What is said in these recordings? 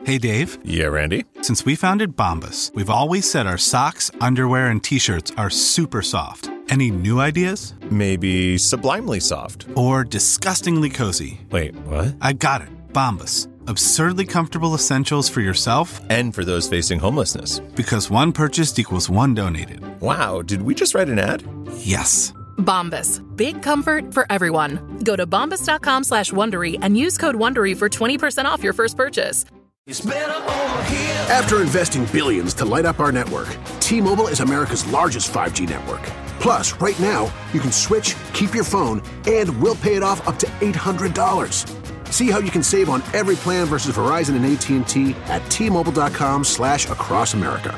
Hey, Dave. Yeah, Randy? Since we founded Bombas, we've always said our socks, underwear, and T-shirts are super soft. Any new ideas? Maybe sublimely soft. Or disgustingly cozy. Wait, what? I got it. Bombas. Absurdly comfortable essentials for yourself and for those facing homelessness. Because one purchased equals one donated. Wow, did we just write an ad? Yes. Bombas. Big comfort for everyone. Go to bombas.com/Wondery and use code WONDERY for 20% off your first purchase. It's better over here. After investing billions to light up our network, T-Mobile is America's largest 5G network. Plus, right now, you can switch, keep your phone, and we'll pay it off up to $800. See how you can save on every plan versus Verizon and AT&T at T-Mobile.com/across America.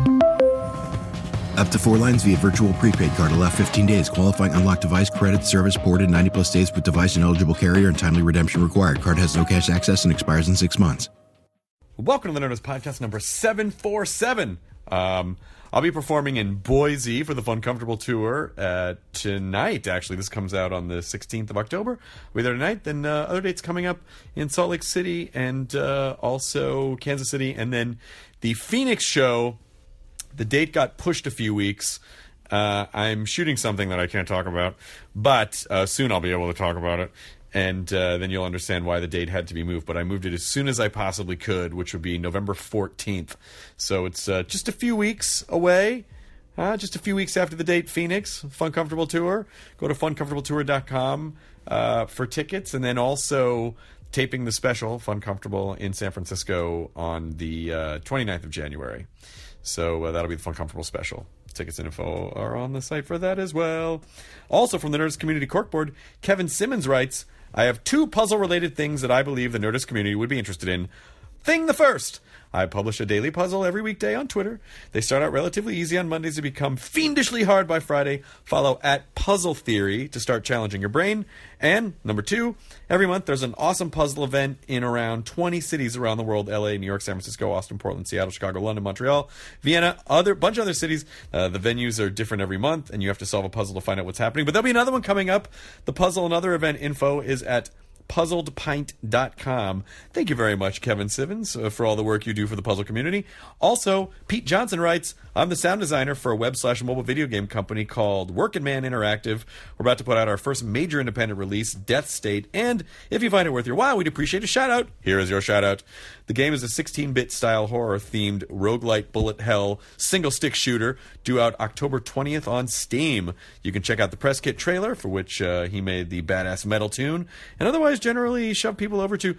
Up to 4 lines via virtual prepaid card. Allow 15 days. Qualifying unlocked device credit service ported 90-plus days with device and eligible carrier and timely redemption required. Card has no cash access and expires in 6 months. Welcome to the Nerdist Podcast number 747. I'll be performing in Boise for the Fun Comfortable Tour tonight. Actually, this comes out on the 16th of October. I'll be there tonight. Then other dates coming up in Salt Lake City and also Kansas City. And then the Phoenix show, the date got pushed a few weeks. I'm shooting something that I can't talk about, but soon I'll be able to talk about it. And then you'll understand why the date had to be moved. But I moved it as soon as I possibly could, which would be November 14th. So it's just a few weeks away. Just a few weeks after the date, Phoenix, Fun Comfortable Tour. Go to funcomfortabletour.com for tickets. And then also taping the special, Fun Comfortable, in San Francisco on the 29th of January. So that'll be the Fun Comfortable special. Tickets and info are on the site for that as well. Also from the Nerdist Community Corkboard, Kevin Simmons writes, I have 2 puzzle-related things that I believe the Nerdist community would be interested in. Thing the first, I publish a daily puzzle every weekday on Twitter. They start out relatively easy on Mondays and become fiendishly hard by Friday. Follow at Puzzle Theory to start challenging your brain. And number 2, every month there's an awesome puzzle event in around 20 cities around the world: LA, New York, San Francisco, Austin, Portland, Seattle, Chicago, London, Montreal, Vienna, bunch of other cities. The venues are different every month, and you have to solve a puzzle to find out what's happening. But there'll be another one coming up. The puzzle and other event info is at puzzledpint.com. Thank you very much, Kevin Simmons, for all the work you do for the puzzle community. Also, Pete Johnson writes, I'm the sound designer for a web/mobile video game company called Workin' Man Interactive. We're about to put out our first major independent release, Death State, and if you find it worth your while, we'd appreciate a shout-out. Here is your shout-out. The game is a 16-bit style horror-themed roguelite bullet hell single-stick shooter due out October 20th on Steam. You can check out the press kit trailer, for which he made the badass metal tune, and otherwise generally shove people over to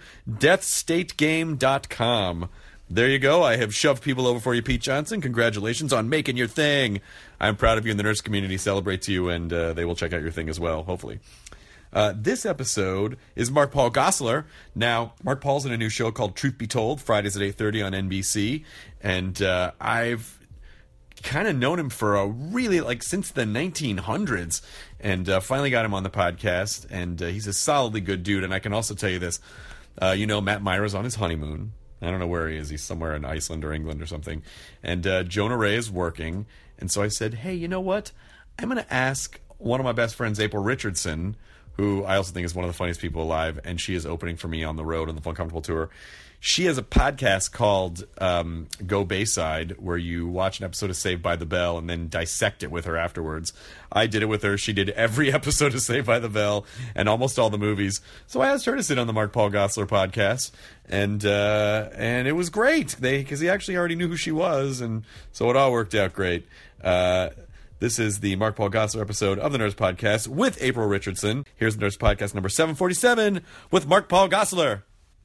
deathstategame.com. There you go. I have shoved people over for you, Pete Johnson. Congratulations on making your thing. I'm proud of you, and the Nerdist community celebrates you, and they will check out your thing as well, hopefully. This episode is Mark Paul Gosselaar. Now, Mark Paul's in a new show called Truth Be Told, Fridays at 8:30 on NBC, and I've kind of known him for a really, since the 1900s, and finally got him on the podcast, and he's a solidly good dude. And I can also tell you this, Matt Myra's on his honeymoon. I don't know where he is. He's somewhere in Iceland or England or something. And Jonah Ray is working. And so I said, hey, you know what? I'm going to ask one of my best friends, April Richardson, who I also think is one of the funniest people alive, and she is opening for me on the road on the Fun Comfortable Tour. She has a podcast called Go Bayside, where you watch an episode of Saved by the Bell and then dissect it with her afterwards. I did it with her. She did every episode of Saved by the Bell and almost all the movies. So I asked her to sit on the Mark Paul Gosselaar podcast, and it was great because he actually already knew who she was, and so it all worked out great. This is the Mark Paul Gosselaar episode of the Nerdist Podcast with April Richardson. Here's the Nerdist Podcast number 747 with Mark Paul Gosselaar.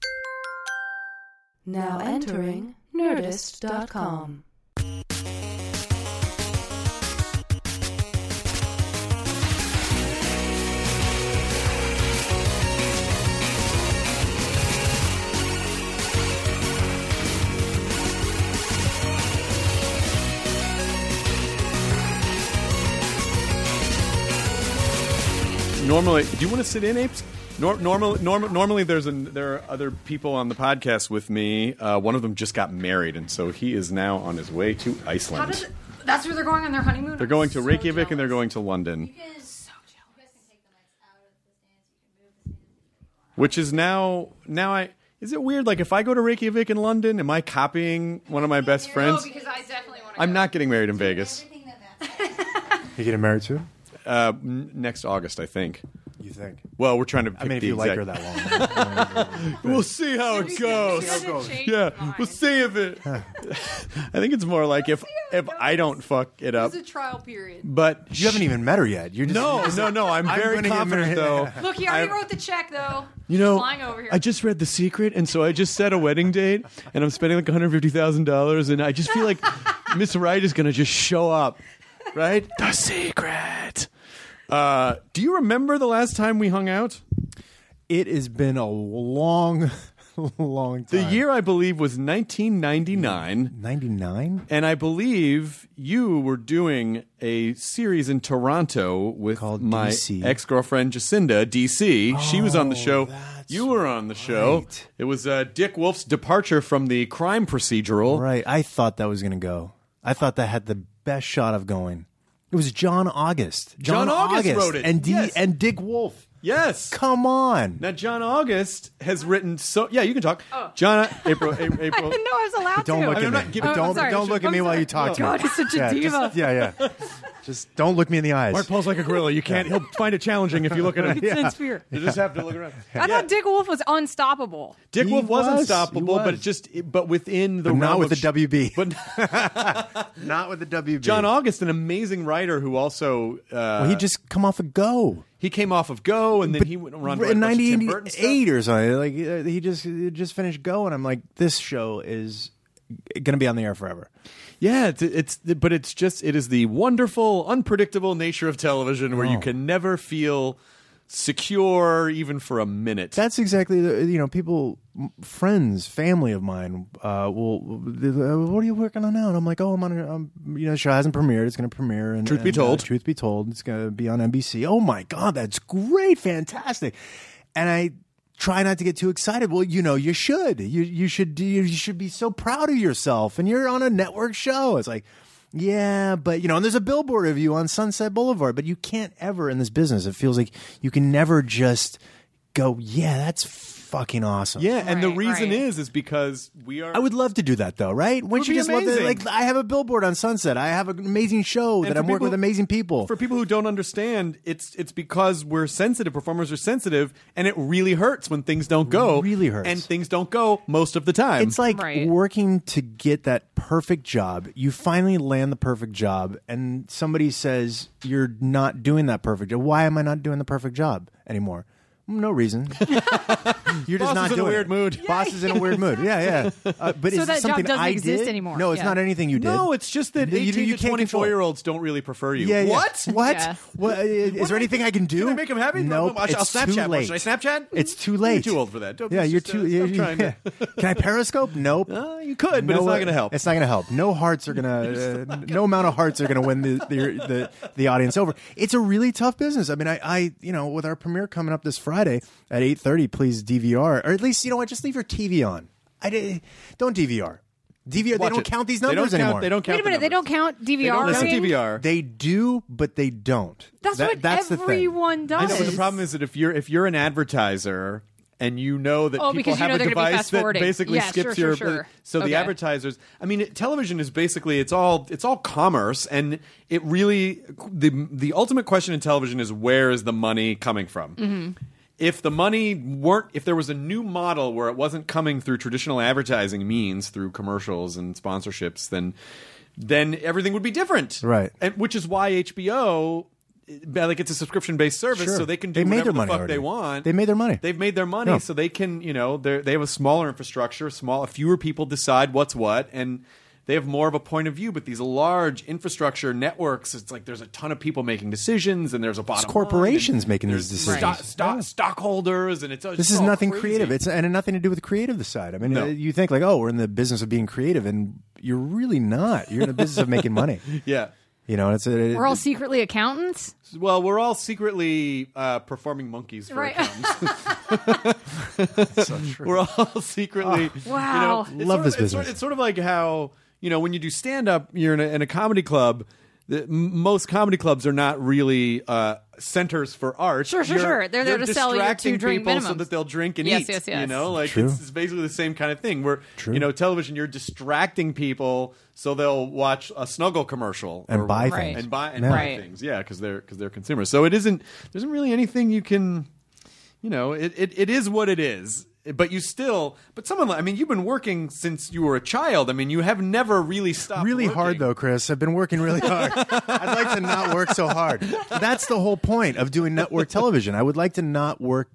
Now entering Nerdist.com. Normally, do you want to sit in, Apes? Normally, there are other people on the podcast with me. One of them just got married, and so he is now on his way to Iceland. That's where they're going on their honeymoon? They're going to Reykjavik, and they're going to London. Which is now Is it weird? Like, if I go to Reykjavik in London, am I copying one of my best friends? No, because I definitely want to. I'm not getting married in Vegas. You getting married soon? Next August, I think. You think? Think. We're trying to pick I mean, if the you like exact... her that long. We'll see how it goes. Yeah, we'll see if it... I think it's more like if I don't fuck it up. It's a trial period. But You haven't even met her yet. You're just, No. I'm very gonna get confident, married. though. Look, he already wrote the check, though. You know, flying over here. I just read The Secret, and so I just set a wedding date, and I'm spending like $150,000, and I just feel like Miss Wright is going to just show up, right? The Secret. Do you remember the last time we hung out? It has been a long time. The year, I believe, was 1999. 99? And I believe you were doing a series in Toronto with Called my DC. ex-girlfriend, Jacinda, DC. She was on the show. that's You were on the show. right. It was Dick Wolf's departure from the crime procedural. Right. I thought that was going to go. I thought that had the best shot of going. It was John August. John August wrote it. And, Yes. and Dick Wolf. Yes. Come on. Now, John August has written so... Yeah, you can talk. John... April... I didn't know I was allowed Don't to. look I'm at not me. giving- Don't sorry. look at I'm me while sorry. you talk to me. God, he's such a Yeah, diva. Yeah. Just don't look me in the eyes. Mark Paul's like a gorilla. You can't... He'll find it challenging if you look at him. It's in fear. You just have to look around. I thought Dick Wolf was unstoppable. Dick He Wolf was was. unstoppable, He but was. it just... But within the But not realm with of the WB. But Not with the WB. John August, an amazing writer who also... Well, he just come off a Go. He came off of Go, and then he went around in Tim Burton stuff. 1988 or something. Like he just finished Go, and I'm like, this show is going to be on the air forever. Yeah, it is the wonderful, unpredictable nature of television where you can never feel secure even for a minute. That's exactly people, friends, family of mine will. What are you working on now? And I'm like, oh, the show hasn't premiered. It's going to premiere. And Truth be told, it's going to be on NBC. Oh my God, that's great, fantastic. And I try not to get too excited. Well, you should. You should be so proud of yourself, and you're on a network show. It's like, yeah, but and there's a billboard of you on Sunset Boulevard, but you can't ever in this business. It feels like you can never just go, yeah, that's fucking awesome. Yeah, and the Right, reason right. is because we are. I would love to do that though, right? Wouldn't you be just love to, amazing. like, I have a billboard on Sunset. I have an amazing show that for I'm working people- with amazing people. For people who don't understand, it's because we're sensitive. Performers are sensitive, and it really hurts when things don't go. Really hurts. and things don't go most of the time. It's like Right. working to get that perfect job. You finally land the perfect job, and somebody says you're not doing that perfect job. Why am I not doing the perfect job anymore? No reason. You're Boss just not is in a doing weird it. mood. Boss is in a weird mood. Yeah. But So is that it something job doesn't I exist did? anymore. No, it's Yeah. not anything you did. no, it's just that You 18 to can't control it. 24-year-olds don't really prefer you. Yeah, yeah. What? What? Yeah. What? Is there anything I can do? Can I make him happy? Nope. I'll It's Snapchat. too late. Should I Snapchat? It's too late. You're too old for that. Don't- Yeah, it's you're just, too. stop trying to. Can I Periscope? Nope. You could, but it's not going to help. It's not going to help. No hearts are going to. No amount of hearts are going to win the audience over. It's a really tough business. I mean, I with our premiere coming up this Friday at 8:30, please DVR, or at least just leave your TV on. Don't DVR. DVR. Watch they don't it. count these They don't numbers count- anymore. They don't count. Wait a minute, the they don't numbers. count DVR. They don't count rating? DVR. They do, but they don't. That's what that's the thing. everyone I does. know, but the problem is that if you're an advertiser and you know that Oh, people because you have know a they're gonna be device that fast-forwarding. basically Yeah, skips sure, your sure. so the Okay. advertisers. I mean, television is basically it's all commerce, and it really the ultimate question in television is where is the money coming from? Mm-hmm. If the money if there was a new model where it wasn't coming through traditional advertising means through commercials and sponsorships, then everything would be different, Right. And which is why HBO. Like it's a subscription-based service, Sure. so they can do They made whatever their the money fuck already. they want. They made their money. They've made their money, No. so they can, they have a smaller infrastructure, fewer people decide what's what, and they have more of a point of view. But these large infrastructure networks, it's like there's a ton of people making decisions, and there's a bottom It's corporations line, and making these there's decisions. stockholders, and it's This is all nothing crazy. creative. And nothing to do with the creative side. I mean, No. you think like, oh, we're in the business of being creative, and you're really not. You're in the business of making money. Yeah. We're all secretly accountants. Well, we're all secretly performing monkeys for Right. accountants. We're all secretly. Wow. it's Love sort of- this business. It's sort of like how when you do stand up, you're in a comedy club. most comedy clubs are not really centers for art. Sure. They're there to sell you distracting 2 drink people so minimums. that they'll drink and Yes, eat. yes, yes. You know, like True. it's basically the same kind of thing. Where True. television, you're distracting people so they'll watch a Snuggle commercial And buy Right. things. and buy Right. things. Yeah, because they're consumers. So there isn't really anything you can. It is what it is. But someone, I mean, you've been working since you were a child. I mean, you have never really stopped Really working. hard though, Chris. I've been working really hard. I'd like to not work so hard. That's the whole point of doing network television. I would like to not work.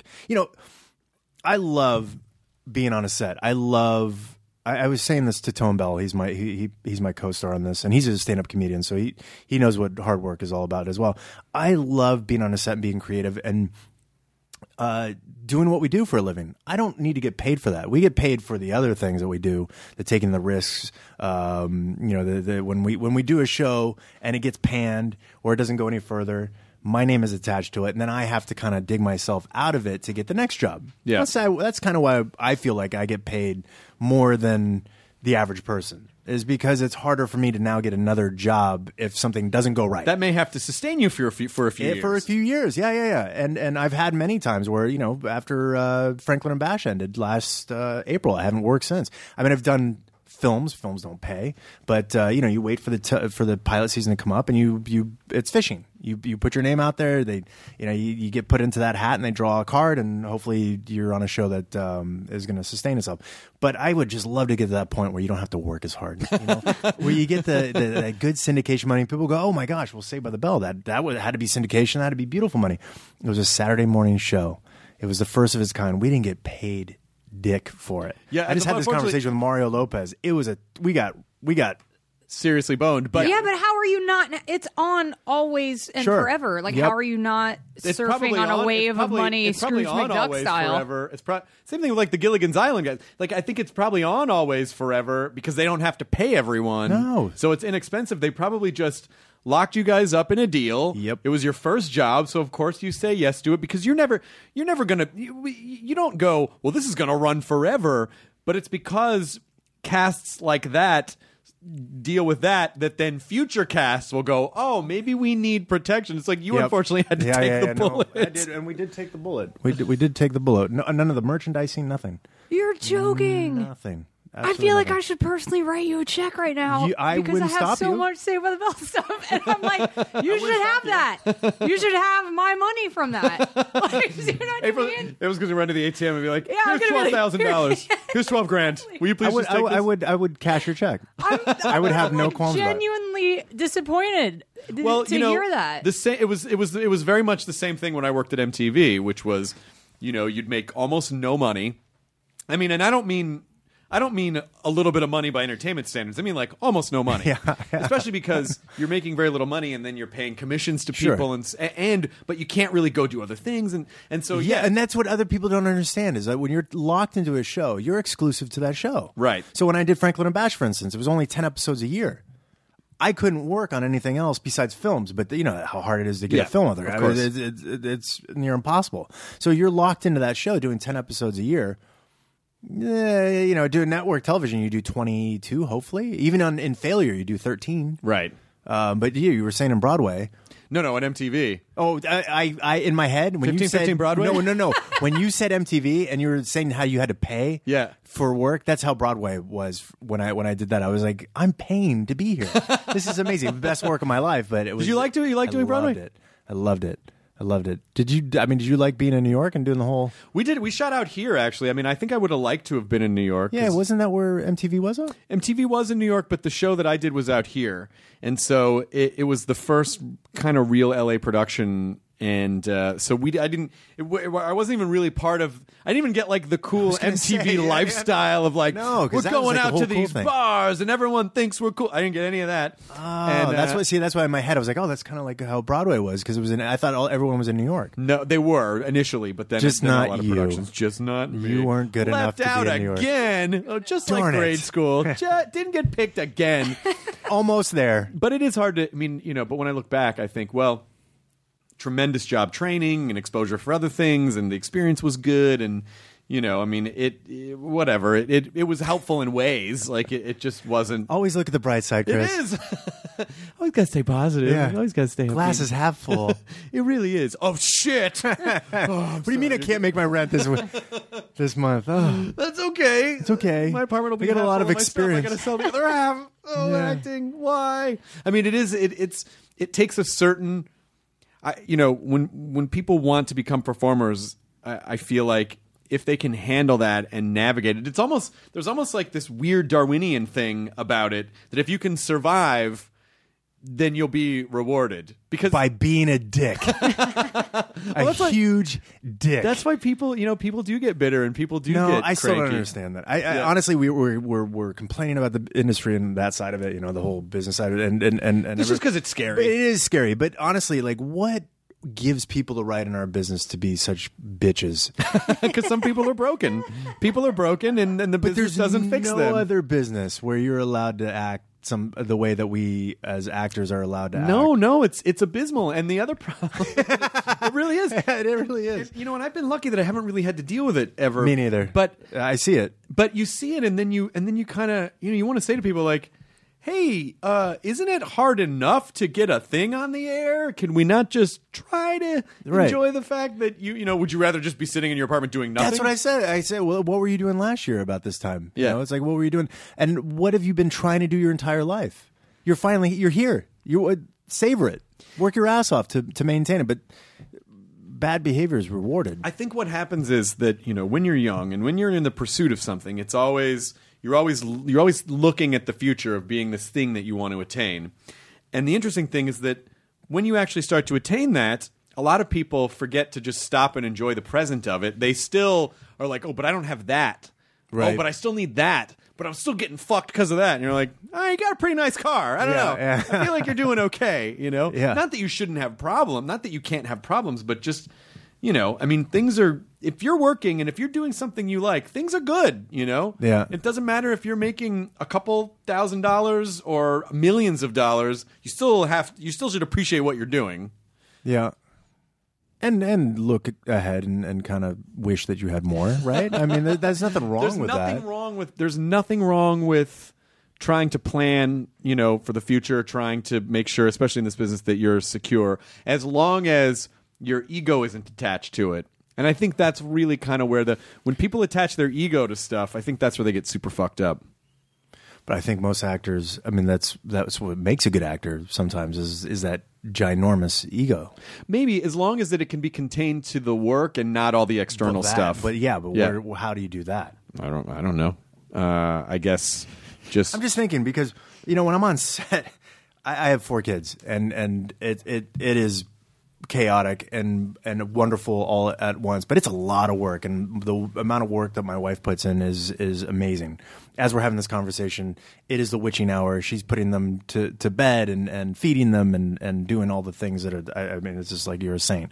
I love being on a set. I was saying this to Tone Bell. He's my co-star on this, and he's a stand-up comedian, so he knows what hard work is all about as well. I love being on a set and being creative and doing what we do for a living. I don't need to get paid for that. We get paid for the other things that we do, the taking the risks. When we do a show and it gets panned or it doesn't go any further, my name is attached to it, and then I have to kind of dig myself out of it to get the next job. Yeah. That's kind of why I feel like I get paid more than the average person, is because it's harder for me to now get another job if something doesn't go right. That may have to sustain you for a few years. For a few years, yeah. And I've had many times where, after Franklin and Bash ended last April, I haven't worked since. I mean, I've done films. Films don't pay, but you wait for the pilot season to come up, and it's fishing. You put your name out there. You get put into that hat, and they draw a card, and hopefully you're on a show that is going to sustain itself. But I would just love to get to that point where you don't have to work as hard, where you get the good syndication money. People go, "Oh my gosh, well, Saved by the Bell, that had to be syndication. That had to be beautiful money." It was a Saturday morning show. It was the first of its kind. We didn't get paid dick for it. Yeah, I just had this conversation with Mario Lopez. It was we got seriously boned. But yeah, but how are you not? It's on always and Sure. forever. Like, Yep. how are you not surfing on a wave of money, It's probably Scrooge on McDuck always style? forever. It's same thing with like the Gilligan's Island guys. Like, I think it's probably on always forever because they don't have to pay everyone. No. So it's inexpensive. They probably just locked you guys up in a deal. Yep. It was your first job, so of course you say yes to it because you're never gonna. You don't go, well, this is gonna run forever. But it's because casts like that deal with that then future casts will go, oh, maybe we need protection. It's like you unfortunately had to take the bullet. No, I did, and we did take the bullet. We did take the bullet. No, none of the merchandising, nothing. You're joking. Nothing. I feel like I should personally write you a check right now I because I wouldn't have stop so you. much Saved by the Bell stuff, and I'm like, you should have that. You should have my money from that. Like, you know what I mean? It was going to run to the ATM and be like, I'm here's gonna be like, $12,000. Here's $12,000. Will you please just take this? I would cash your check. I would have no qualms about it. Genuinely disappointed Well, to hear that. It was very much the same thing when I worked at MTV, which was, you'd make almost no money. I mean, and I don't mean a little bit of money by entertainment standards. I mean like almost no money. Yeah. Especially because you're making very little money and then you're paying commissions to Sure. people but you can't really go do other things and so Yeah, and that's what other people don't understand is that when you're locked into a show, you're exclusive to that show. Right. So when I did Franklin and Bash, for instance, it was only 10 episodes a year. I couldn't work on anything else besides films, but you know how hard it is to get a film out there. Of course. It's near impossible. So you're locked into that show doing 10 episodes a year. Doing network television, you do 22, hopefully. Even in failure, you do 13. Right. But you were saying in Broadway. No, on MTV. Oh, I in my head when 15, you said 15 Broadway? No. When you said MTV and you were saying how you had to pay for work, that's how Broadway was when I did that. I was like, I'm paying to be here. This is amazing. The best work of my life. But it was. Did you like doing? You like doing Broadway? I loved it. Did you like being in New York and doing the whole? We did. We shot out here, actually. I mean, I think I would have liked to have been in New York. Yeah, wasn't that where MTV was? MTV was in New York, but the show that I did was out here, and so it was the first kind of real LA production. And so I wasn't even really part of. I didn't even get like the cool MTV lifestyle of like, no, we're going out to these cool bars and everyone thinks we're cool. I didn't get any of that. That's why in my head I was like, oh, that's kind of like how Broadway was because it was I thought everyone was in New York. No, they were initially, but then just not not a lot of you. productions. Just not me. You weren't good enough to Left be out in New York again. Oh, just Darn like it. grade school. Didn't get picked again. Almost there. But it is hard to. I mean, but when I look back, I think, well, tremendous job training and exposure for other things, and the experience was good, and I mean, it whatever. It was helpful in ways. Like it just wasn't. Always look at the bright side, Chris. It is. Always got to stay positive. Yeah. You always got to stay Glass is half full. It really is. Oh, shit. What do you mean I can't make my rent this month? Oh, That's okay. it's okay. My apartment will be I got a half lot full of myself. experience. I got to sell the other half. Oh, Yeah. acting. Why? I mean, it takes a certain, when people want to become performers, I feel like if they can handle that and navigate it, there's almost like this weird Darwinian thing about it that if you can survive, then you'll be rewarded by being a dick, huge dick. That's why people do get bitter and people do. No, get I still don't cranky. understand that. I honestly, we're complaining about the industry and that side of it. The whole business side of it, and It's just because it's scary. It is scary, but honestly, like what gives people the right in our business to be such bitches? Because some people are broken. People are broken, and the business doesn't fix them. There's no other business where you're allowed to act the way that we as actors are allowed to act. No, it's abysmal. And the other problem, it really is. It really is. And I've been lucky that I haven't really had to deal with it ever. Me neither. But I see it. But you see it, and then you kind of you want to say to people like, hey, isn't it hard enough to get a thing on the air? Can we not just try to enjoy the fact that would you rather just be sitting in your apartment doing nothing? That's what I said. I said, well, what were you doing last year about this time? Yeah. It's like, what were you doing? And what have you been trying to do your entire life? You're here. You savor it. Work your ass off to maintain it. But bad behavior is rewarded. I think what happens is that, when you're young and when you're in the pursuit of something, it's always... You're always looking at the future of being this thing that you want to attain. And the interesting thing is that when you actually start to attain that, a lot of people forget to just stop and enjoy the present of it. They still are like, oh, but I don't have that. Right. Oh, but I still need that. But I'm still getting fucked because of that. And you're like, oh, you got a pretty nice car. I don't know. Yeah. I feel like you're doing okay, Yeah. Not that you shouldn't have problems. Not that you can't have problems, but just... things are, if you're working and if you're doing something you like, things are good, Yeah. It doesn't matter if you're making a couple $1,000s or millions of dollars, you still should appreciate what you're doing. Yeah. And look ahead and kind of wish that you had more, right? I mean, there's nothing wrong with that. There's nothing wrong with trying to plan, for the future, trying to make sure, especially in this business, that you're secure, as long as your ego isn't attached to it. And I think that's really kind of where when people attach their ego to stuff, I think that's where they get super fucked up. But I think most actors, I mean, that's what makes a good actor sometimes is that ginormous ego. Maybe as long as that it can be contained to the work and not all the external stuff. But how do you do that? I don't know. I guess just... I'm just thinking because, when I'm on set, I have 4 kids and it is chaotic and wonderful all at once, but it's a lot of work, and the amount of work that my wife puts in is amazing. As we're having this conversation, it is the witching hour. She's putting them to bed and feeding them and doing all the things that are, I mean, it's just like you're a saint.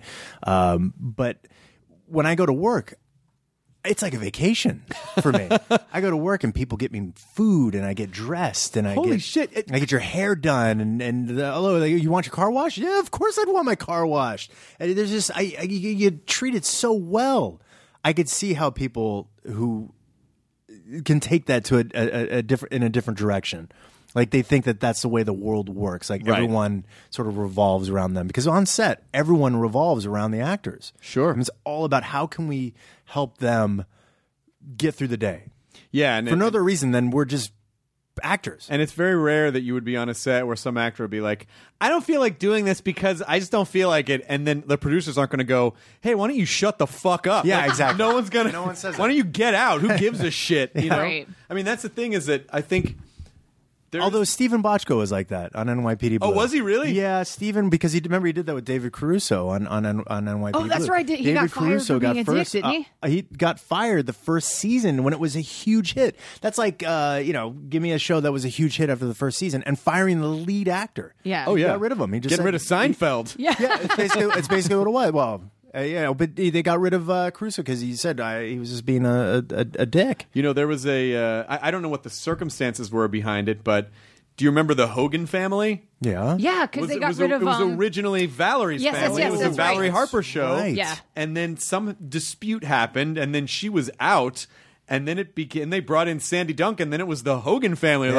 But when I go to work, it's like a vacation for me. I go to work and people get me food and I get dressed and I get your hair done and hello, you want your car washed? Yeah, of course I'd want my car washed. And there's just you treat it so well. I could see how people who can take that to a different direction. Like they think that that's the way the world works. Like everyone sort of revolves around them because on set, everyone revolves around the actors. Sure. I mean, it's all about how can we help them get through the day. Yeah. And for no other reason than we're just actors. And it's very rare that you would be on a set where some actor would be like, I don't feel like doing this because I just don't feel like it. And then the producers aren't going to go, hey, why don't you shut the fuck up? Yeah, exactly. No one's going to. No one says why don't you get out? Who gives a shit? You know? Right. I mean, that's the thing is that I think. Although Stephen Bochco was like that on NYPD Blue. Oh, was he really? Yeah, Stephen, because he did that with David Caruso on NYPD Blue. Oh, that's right. He David got fired Caruso for being a dick, first, didn't he? He got fired the first season when it was a huge hit. That's like, give me a show that was a huge hit after the first season and firing the lead actor. Yeah. Oh, yeah. He got rid of him. He just Getting rid of Seinfeld. Yeah. Yeah, it's basically what it was. Well, but they got rid of Caruso because he said he was just being a dick. You know, there was I don't know what the circumstances were behind it, but do you remember the Hogan family? Yeah. Yeah, because they got rid of... It was originally Valerie's family. Yes, it was a that's Valerie right. Harper show. Right. Yeah. And then some dispute happened, and then she was out, and then they brought in Sandy Duncan, and then it was the Hogan family. Yeah. Like,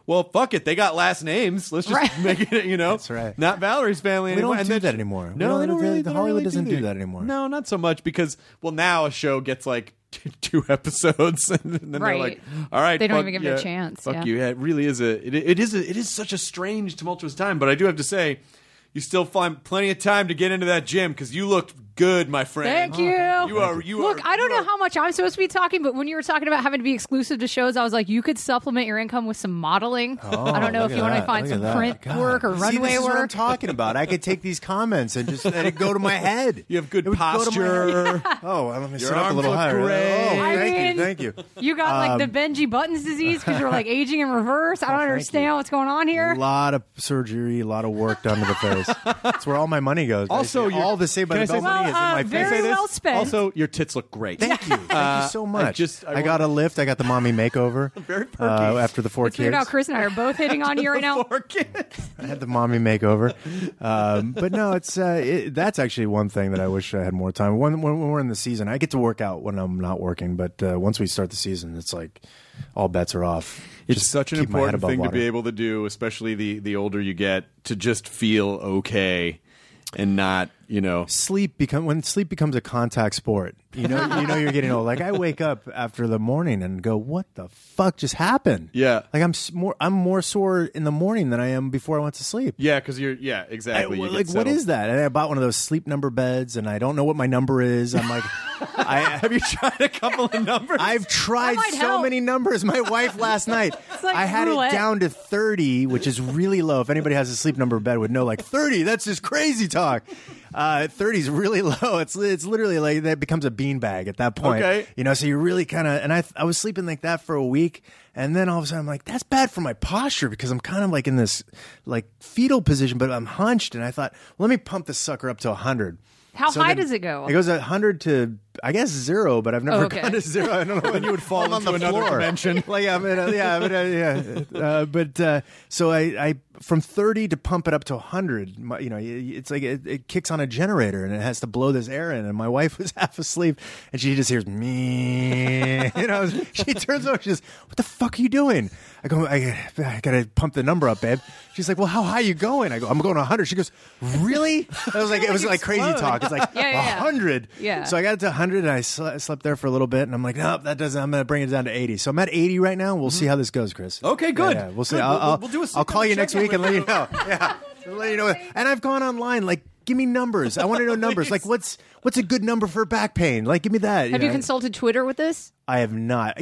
well, fuck it. They got last names. Let's just make it, That's right. not Valerie's family We anymore. don't do that anymore. No, they don't really. The Hollywood doesn't do that anymore. No, not so much because, well, now a show gets like 2 episodes, and then they're like, "All right, they don't fuck even give yeah, it a chance." Fuck you. Yeah, it really is it is such a strange, tumultuous time. But I do have to say, you still find plenty of time to get into that gym because you looked good, my friend. Thank you. Look, I don't know how much I'm supposed to be talking, but when you were talking about having to be exclusive to shows, I was like, you could supplement your income with some modeling. I don't know if you want to find some print work or runway this is work. what I'm talking about. I could take these comments and just let it go to my head. You have good It would go to my posture. head. Oh, well, let me Your sit up a arms little look higher. great. Oh, I mean, thank you. You got like the Benji Buttons disease because you're like aging in reverse. I don't understand what's going on here. A lot of surgery, a lot of work done to the face. That's where all my money goes. Also, basically. all the Saved by the Bell money is in my very face. well spent. Also, your tits look great. Thank you. Thank you so much. I I got a lift. I got the mommy makeover. Very perky. After the 4 It's weird kids. how Chris and I are both hitting on you right now. 4 kids. I had the mommy makeover. But no, it's that's actually one thing that I wish I had more time. When we're in the season, I get to work out when I'm not working. But once we start the season, it's like all bets are off. It's Just such an keep my head important above thing to water. be able to do, especially the older you get, to just feel okay and not, when sleep becomes a contact sport. You know you're getting old. Like I wake up after the morning and go, what the fuck just happened? Yeah. Like I'm more sore in the morning than I am before I went to sleep. Yeah, because exactly. You get Like what settled. is that? And I bought one of those sleep number beds, and I don't know what my number is. I'm like, have you tried a couple of numbers? I've tried might so help. many numbers. My wife last night, like I had roulette. it down to 30, which is really low. If anybody has a sleep number bed would know, like 30, that's just crazy talk. 30 is really low. It's literally like that becomes a beanbag at that point. Okay. So you really kind of, and I was sleeping like that for a week, and then all of a sudden I'm like, that's bad for my posture because I'm kind of like in this like fetal position, but I'm hunched, and I thought, well, let me pump this sucker up to 100. How So high then does it go? It goes 100 to, I guess, 0, but I've never okay. gone to 0. I don't know. Then you would fall I'm on into the another floor. dimension. Like, so I from 30 to pump it up to 100, it's like it kicks on a generator and it has to blow this air in. And my wife was half asleep and she just hears me. She turns over. She says, "What the fuck are you doing?" I go, I gotta pump the number up, babe. She's like, "Well, how high are you going?" I go, "I'm going 100." She goes, "Really?" I was like, it was like crazy talk. It's like Yeah. 100. Yeah. So I got it to 100 and I slept there for a little bit, and I'm like, nope, that doesn't. I'm gonna bring it down to 80. So I'm at 80 right now. We'll see how this goes, Chris. Okay, good. Yeah, we'll see. Good. I'll We'll do a I'll call you next check-in week and let with you know. Yeah, I'll let you know. And I've gone online, like, give me numbers. I want to know numbers. Like, what's a good number for back pain? Like, give me that. Have you consulted Twitter with this? I have not.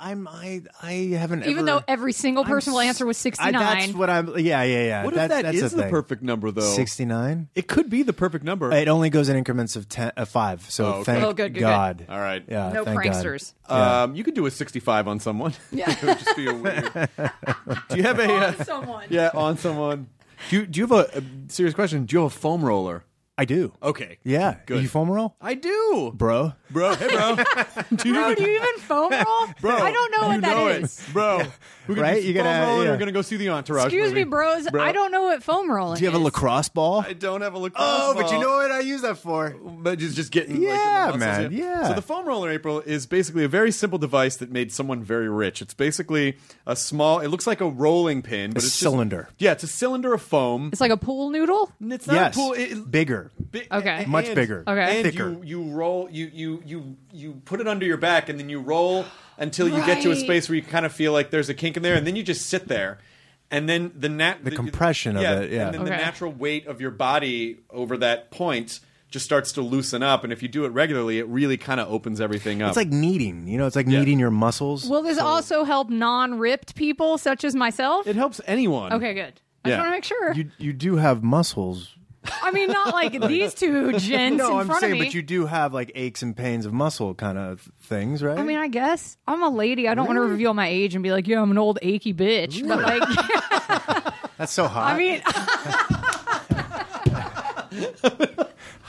I haven't. Even though every single person will answer with 69. That's what I'm. Yeah. What if that is the perfect number, though? 69. It could be the perfect number. It only goes in increments of 5. So okay. thank good. God. All right. Yeah. No thank pranksters. God. You could do a 65 on someone. Yeah. It would just be a weird. Do you have a Someone. Yeah, on someone. Do you have a serious question? Do you have a foam roller? I do. Okay. Yeah. Good. You foam roll, I do. bro? Bro, hey bro. do Bro, do you even foam roll? Bro, I don't know what that is. Bro. We're gonna Right? do You foam gotta- rolling, yeah. We're going to go see the Entourage Excuse movie. me, bros. Bro. I don't know what foam rolling Do you have a is. lacrosse ball? I don't have a lacrosse Oh, but you ball. know what I use that for? But just getting Yeah, like, in the muscles, man, yeah. So the foam roller, April, is basically a very simple device that made someone very rich. It's basically a small. It looks like a rolling pin, but it's cylinder. It's a cylinder of foam. It's like a pool noodle? It's not Yes. a pool. Bigger. Okay. Much bigger. Okay. And Thicker. you roll. You put it under your back, and then you roll until you get to a Right. space where you kind of feel like there's a kink in there, and then you just sit there. And then the compression of it, yeah. and then the Okay. natural weight of your body over that point just starts to loosen up. And if you do it regularly, it really kind of opens everything up. It's like kneading. It's like kneading your muscles. Will this also help non-ripped people such as myself? it helps anyone. Okay, good. I Yeah. just want to make sure. You do have muscles. I mean, not like these two gents No, in I'm front saying, of me. but you do have like aches and pains of muscle kind of things, right? I mean, I guess. I'm a lady. I don't want to reveal my age and be like, yeah, I'm an old achy bitch. But like, that's so hot. I mean,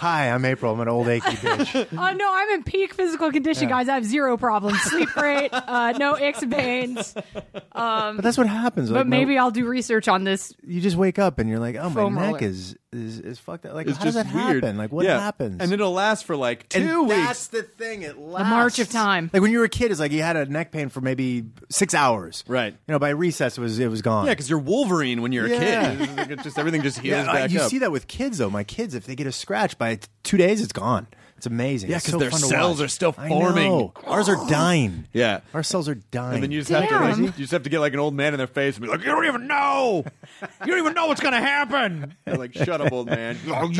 Hi, I'm April. I'm an old achy bitch. Oh, no, I'm in peak physical condition, guys. I have zero problems. Sleep great. No aches and pains. But that's what happens. But maybe I'll do research on this. You just wake up and you're like, oh, my Foam neck roller. is fucked up. Like, It's how does just that weird. happen? Like, what happens? And it'll last for like 2 And weeks. That's the thing. It lasts. The march of time. Like when you were a kid, it's like you had a neck pain for maybe 6 hours. Right. You know, by recess, it was gone. Yeah, because you're Wolverine when you're a Yeah. kid. It's just everything just heals back you up. see that with kids, though. My kids, if they get a scratch, by 2 days, it's gone. It's amazing. Yeah, It's 'cause so their fun to cells watch. are still I forming. know. Ours are dying. Yeah. Our cells are dying. And then you just have to get like an old man in their face and be like, "You don't even know. You don't even know what's gonna happen." They're like, "Shut up, old man."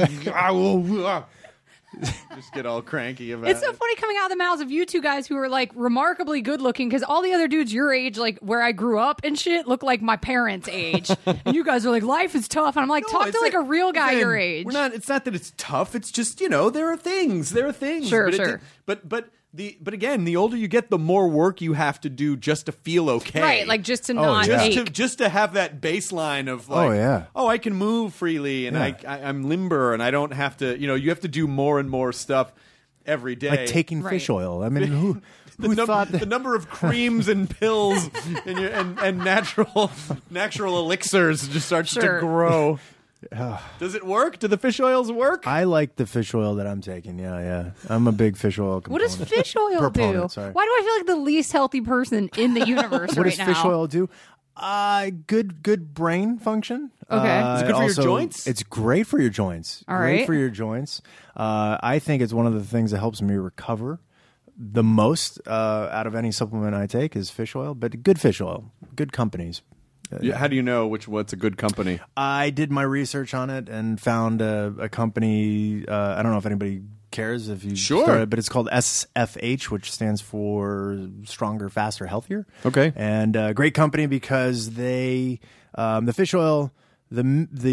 Just get all cranky about It's so it. funny coming out of the mouths of you two guys who are like remarkably good looking, because all the other dudes your age, like where I grew up and shit, look like my parents' age. And you guys are like, life is tough. And I'm like, talk to like a real guy your age. It's not that it's tough. It's just, there are things. Sure, but sure. But again, the older you get, the more work you have to do just to feel okay. Right, like just to not ache. Just to have that baseline of like, I can move freely and I'm limber and I don't have to, you have to do more and more stuff every day. Like taking fish oil. I mean, who thought that? The number of creams and pills and natural elixirs just starts to grow. Does it work? Do the fish oils work? I like the fish oil that I'm taking. Yeah. I'm a big fish oil What component. does fish oil do? Proponent, sorry. Why do I feel like the least healthy person in the universe What right does now? fish oil do? Good brain function. Okay. Is it good for your joints? It's great for your joints. All Great right. for your joints. I think it's one of the things that helps me recover the most out of any supplement I take is fish oil, but good fish oil, good companies. How do you know what's a good company? I did my research on it and found a company. I don't know if anybody cares if you start it, but it's called SFH, which stands for Stronger, Faster, Healthier. Okay, and a great company because they the fish oil. The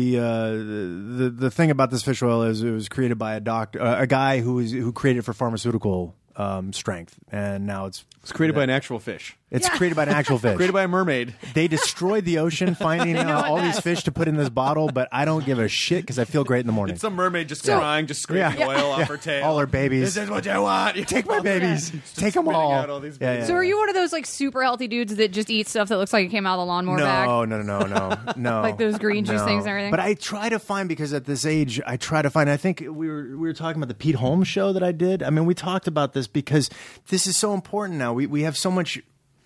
thing about this fish oil is it was created by a guy who created it for pharmaceutical strength, and now it's created by an actual fish. It's created by an actual fish. Created by a mermaid. They destroyed the ocean finding all these fish to put in this bottle, but I don't give a shit because I feel great in the morning. It's some mermaid just crying, just scraping oil off her tail. All her babies. This is what you want. You take my babies. Take them all. So are you one of those like super healthy dudes that just eat stuff that looks like it came out of the lawnmower bag? No. Like those green juice things and everything? But I try to find, because at this age, I think we were talking about the Pete Holmes show that I did. I mean, we talked about this because this is so important now. We have so much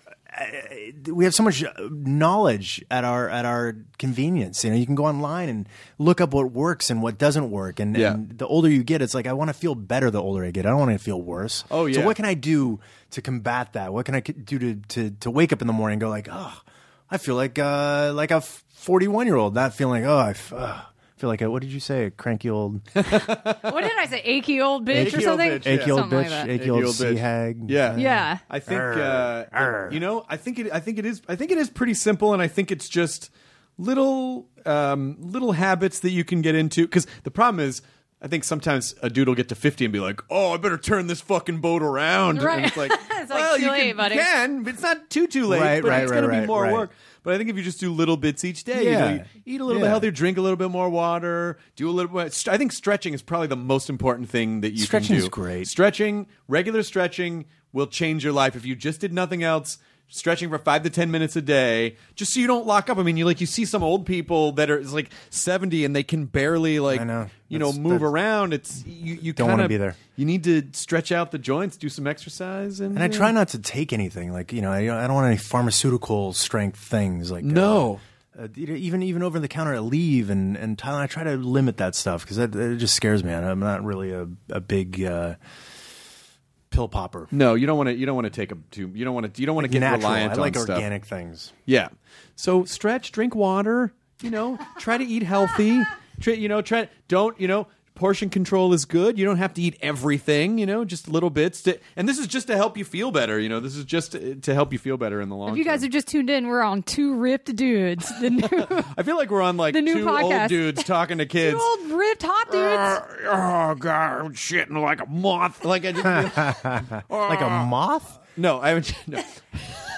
knowledge at our convenience. You can go online and look up what works and what doesn't work. And the older you get, it's like I want to feel better the older I get. I don't want to feel worse. Oh yeah. So what can I do to combat that? What can I do to wake up in the morning and go like, oh, I feel like a 41-year-old, not feeling like, feel like what did you say? A cranky old. What did I say? Achy old bitch or something? Achy old Something bitch. like that. Achy old sea hag. Yeah. I think I think it is pretty simple, and I think it's just little habits that you can get into. Because the problem is, I think sometimes a dude will get to 50 and be like, "Oh, I better turn this fucking boat around." Right. And it's like, It's like, well, too you late, buddy. can, but it's not too late. Right, but it's going to be right, more right. work. But I think if you just do little bits each day, Yeah. you eat a little bit healthier, drink a little bit more water, do a little bit. I think stretching is probably the most important thing that you Stretching can do. is great. Stretching, regular stretching will change your life. If you just did nothing else, stretching for 5 to 10 minutes a day, just so you don't lock up. I mean, you see some old people that are like 70 and they can barely move around. It's you Don't kind wanna of be there. You need to stretch out the joints, do some exercise, and I try not to take anything. Like, I don't want any pharmaceutical strength things. Like No. Even over the counter at Leave and Thailand, I try to limit that stuff because it just scares me. I'm not really a big pill popper. No, you don't want to take them too. You don't want to get Natural. reliant I like on stuff. organic things. Yeah. So stretch, drink water. Try to eat healthy. Portion control is good. You don't have to eat everything. Just little bits. And this is just to help you feel better. This is just to help you feel better in the long If you guys term. have just tuned in, we're on Two Ripped Dudes. The new, I feel like we're on like the new two podcast. old dudes talking to kids. Two old ripped hot dudes. Oh God, I'm shitting like a moth. Like I just Like a moth? No, I haven't. No.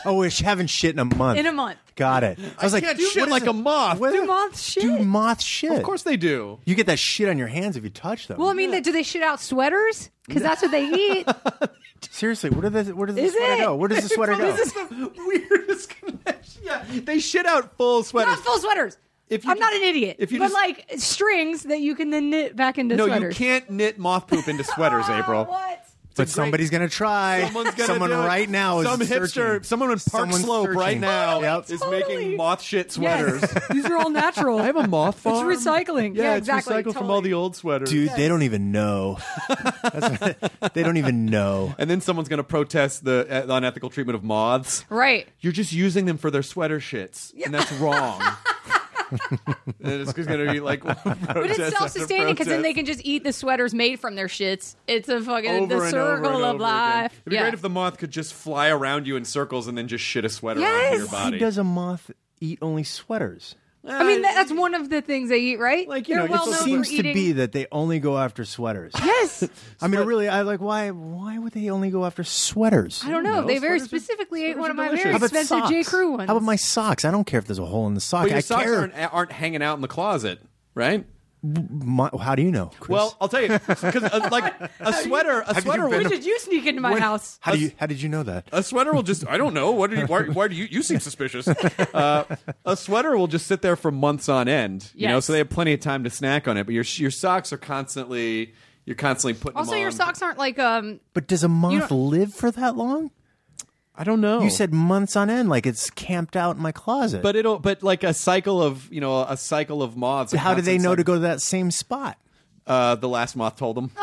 Oh, we haven't shit in a month. In a month. Got it. I was like, can't what shit is like it? a moth. What- Do moths shit? Do moths shit? Of course they do. You get that shit on your hands if you touch them. Well, I mean, do they shit out sweaters? Because that's what they eat. Seriously, where does the Is sweater it? go? Where does the sweater go? This is the weirdest connection. Yeah, they shit out full sweaters. Not full sweaters. If you I'm not just- an idiot. if you but just- like strings that you can then knit back into No, sweaters. you can't knit moth poop into sweaters, April. What? But somebody's gonna try. Someone's gonna Someone do it. right now is Some hipster, searching. someone in Park Someone's Slope right searching. now Yep. is Totally. making moth shit sweaters. Yes. These are all natural. I have a moth farm. It's recycling. Yeah, Yeah, it's exactly. recycled from all the old sweaters. Dude, they don't even know. They don't even know. And then someone's going to protest the unethical treatment of moths. Right. You're just using them for their sweater shits, and that's wrong. And it's going to be like, But it's self-sustaining because then they can just eat the sweaters made from their shits. It's a fucking over the and circle over and of over life. Again. It'd be great if the moth could just fly around you in circles and then just shit a sweater Yes. onto your Why body. does a moth eat only sweaters? I mean, that's one of the things they eat, right? Like, you They're know, well it known Seems for to eating. be that they only go after sweaters. Yes. I mean, really, I like why would they only go after sweaters? I don't know. They very Sweaters are- specifically ate sweaters one are of my delicious. very How about expensive J. socks? Crew ones. How about my socks? I don't care if there's a hole in the sock. But your I socks care. aren't hanging out in the closet, right? How do you know, Chris? Well, I'll tell you, because like a sweater When did you sneak into my house? how did you know that? A sweater will just, I don't know. Why do you seem suspicious? A sweater will just sit there for months on end, you know, Yes. so they have plenty of time to snack on it. But your socks are constantly, you're constantly putting Also, them on. your socks aren't like But does a moth live for that long? I don't know. You said months on end, like it's camped out in my closet. but like a cycle of moths. How do they know to go to that same spot? The last moth told them.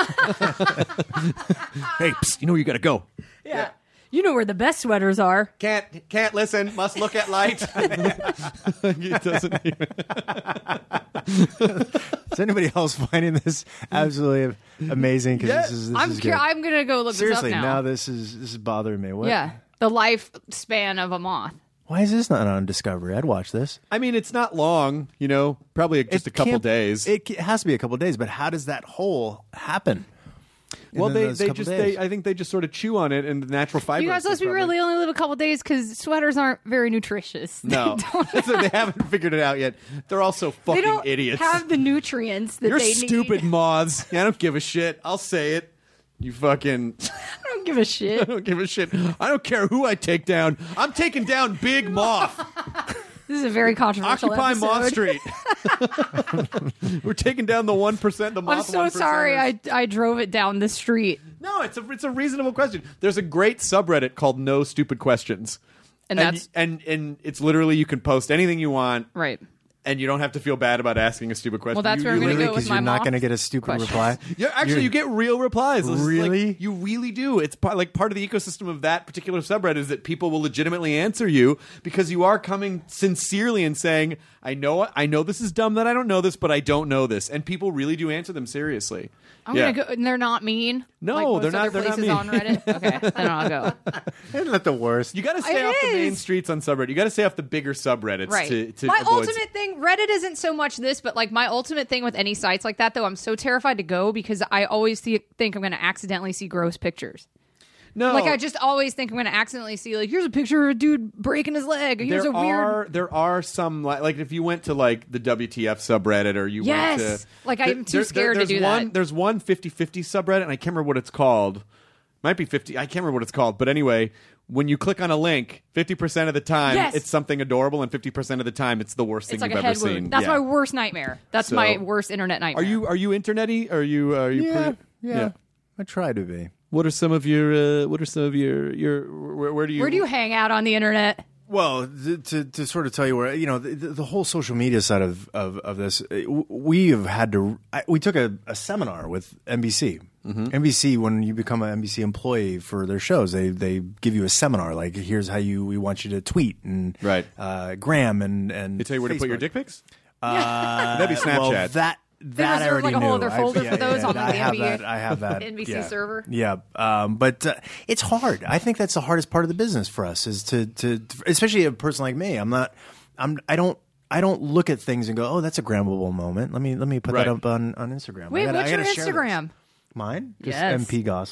Hey, psst, you know where you got to go. Yeah. You know where the best sweaters are. Can't listen. Must look at light. It doesn't even. Is anybody else finding this absolutely amazing? Because this is good. I'm gonna go look Seriously, this up now. this is bothering me. What? Yeah, the lifespan of a moth. Why is this not on Discovery? I'd watch this. I mean, it's not long, you know, probably just a couple can't- days. It has to be a couple days, but how does that hole happen? Well, in they those couple days? I think they just sort of chew on it and the natural fiber. You guys, let's be real. They only live a couple days because sweaters aren't very nutritious. No, they haven't figured it out yet. They're also They fucking don't idiots. have the nutrients that You're they stupid need. moths. I don't give a shit. I'll say it. You fucking. I don't give a I shit. don't give a shit. I don't care who I take down. I'm taking down Big Moth. This is a very controversial Occupy episode. Moth Street. We're taking down the 1%. The Moth. I'm so sorry. I drove it down the street, No, it's a reasonable question. There's a great subreddit called No Stupid Questions, and that's and it's literally you can post anything you want, right. and you don't have to feel bad about asking a stupid question. Well, that's You- where I'm you gonna literally- go with Because my you're not moth going to get a stupid question. reply. You get real replies. This is like- Really? you really do. It's part of the ecosystem of that particular subreddit is that people will legitimately answer you because you are coming sincerely and saying, I know this is dumb that I don't know this, but I don't know this. And people really do answer them seriously. I'm Yeah. gonna go, and they're not mean. No, like most they're not- Other they're not places mean. on Reddit. Okay, then I'll go. Isn't that the worst? You got to stay It off the main is. streets on subreddit. You got to stay off the bigger subreddits Right. to My avoid. ultimate thing, Reddit isn't so much this, but like my ultimate thing with any sites like that, though, I'm so terrified to go because I always think I'm going to accidentally see gross pictures. No, Like I just always think I'm going to accidentally see like here's a picture of a dude breaking his leg. Here's there are some like if you went to like the WTF subreddit or you went Yes. to Like, I'm too scared to there's do one, that. There's one 50/50 subreddit and I can't remember what it's called. Might be 50. I can't remember what it's called. But anyway, when you click on a link, 50% of the time Yes. it's something adorable, and 50% of the time it's the worst thing it's like you've a ever head wound. seen. That's Yeah. my worst nightmare. That's So- my worst internet nightmare. Are you internety? Are you Yeah. I try to be. What are some of your where do you Where do you hang out on the internet? Well, to sort of tell you where, the whole social media side of this, we have had to. We took a seminar with NBC. Mm-hmm. NBC, when you become an NBC employee for their shows, they give you a seminar. Like, here's how we want you to tweet and Right. Gram and They tell you where to put your Facebook. dick pics? That'd be Snapchat. Well, that I reserved, already like, a knew. whole other folder for those on, like, I the have NBA that. I have that. NBC yeah. server. Yeah, but it's hard. I think that's the hardest part of the business for us is to especially a person like me. I don't look at things and go, oh, that's a grammable moment. Let me put Right. that up on Instagram. Wait, I what's your gotta share Instagram? those. Mine? Just Yes. MP Gosler.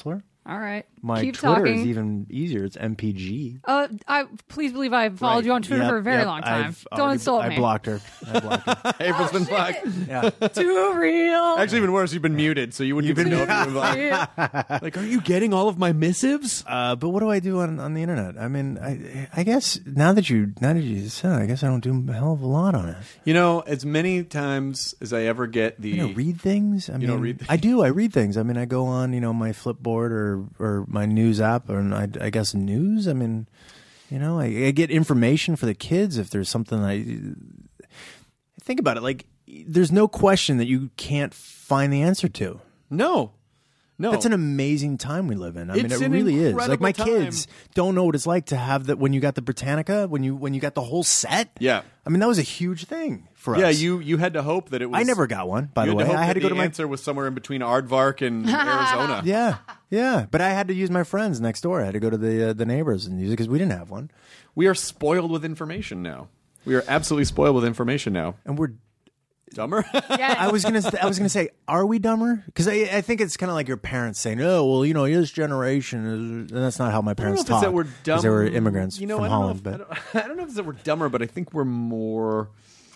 All right. My Keep Twitter talking. is even easier. It's MPG. Please believe I've followed you on Twitter for a very long time. Don't insult me. I blocked her. April's been blocked. Yeah. Too real. Actually, even worse, you've been muted, so you wouldn't even know if you were blocked. Like, are you getting all of my missives? But what do I do on the internet? I mean, I guess now that you said it, I guess I don't do a hell of a lot on it. You know, as many times as I ever get the... read things? I mean, don't read things? I do. I read things. I mean, I go on, my Flipboard or my news app, and I guess news. I mean, I get information for the kids if there's something I think about it. Like, there's no question that you can't find the answer to. No. That's an amazing time we live in. I mean, It's it an really is. Like, my incredible kids don't know what it's like to have that when you got the Britannica, when you got the whole set. Yeah. I mean, that was a huge thing for us. Yeah, you had to hope that it was... I never got one, by you the way. to hope I had that to go to the my answer was somewhere in between Aardvark and Arizona. Yeah. But I had to use my friends next door. I had to go to the neighbors and use it because we didn't have one. We are spoiled with information now. We are absolutely spoiled with information now. And we're dumber. Yes. I was gonna say, are we dumber? Because I think it's kind of like your parents saying, "Oh, well, this generation is," and that's not how my parents I don't know if it's talk. that we're dumb. 'Cause they were immigrants from Holland. I don't know if it's that we're dumber, but I think we're more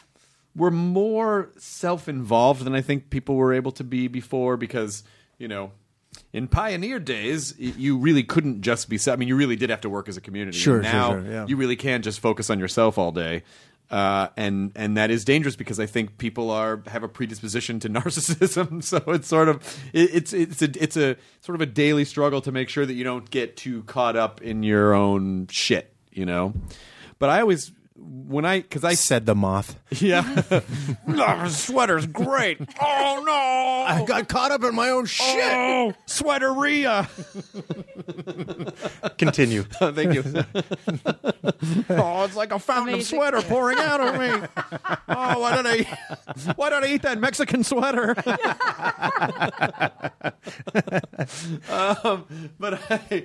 self-involved than I think people were able to be before. Because in pioneer days, you really couldn't just be. I mean, you really did have to work as a community. Sure, now yeah. you really can just focus on yourself all day. And that is dangerous because I think people have a predisposition to narcissism. So it's sort of it's a sort of a daily struggle to make sure that you don't get too caught up in your own shit, But I always because I said the moth. Yeah, sweater's great. Oh no, I got caught up in my own shit. Oh, sweateria. Continue. Thank you. Oh, it's like a fountain of sweater pouring out of me. Oh, why don't I eat that Mexican sweater? But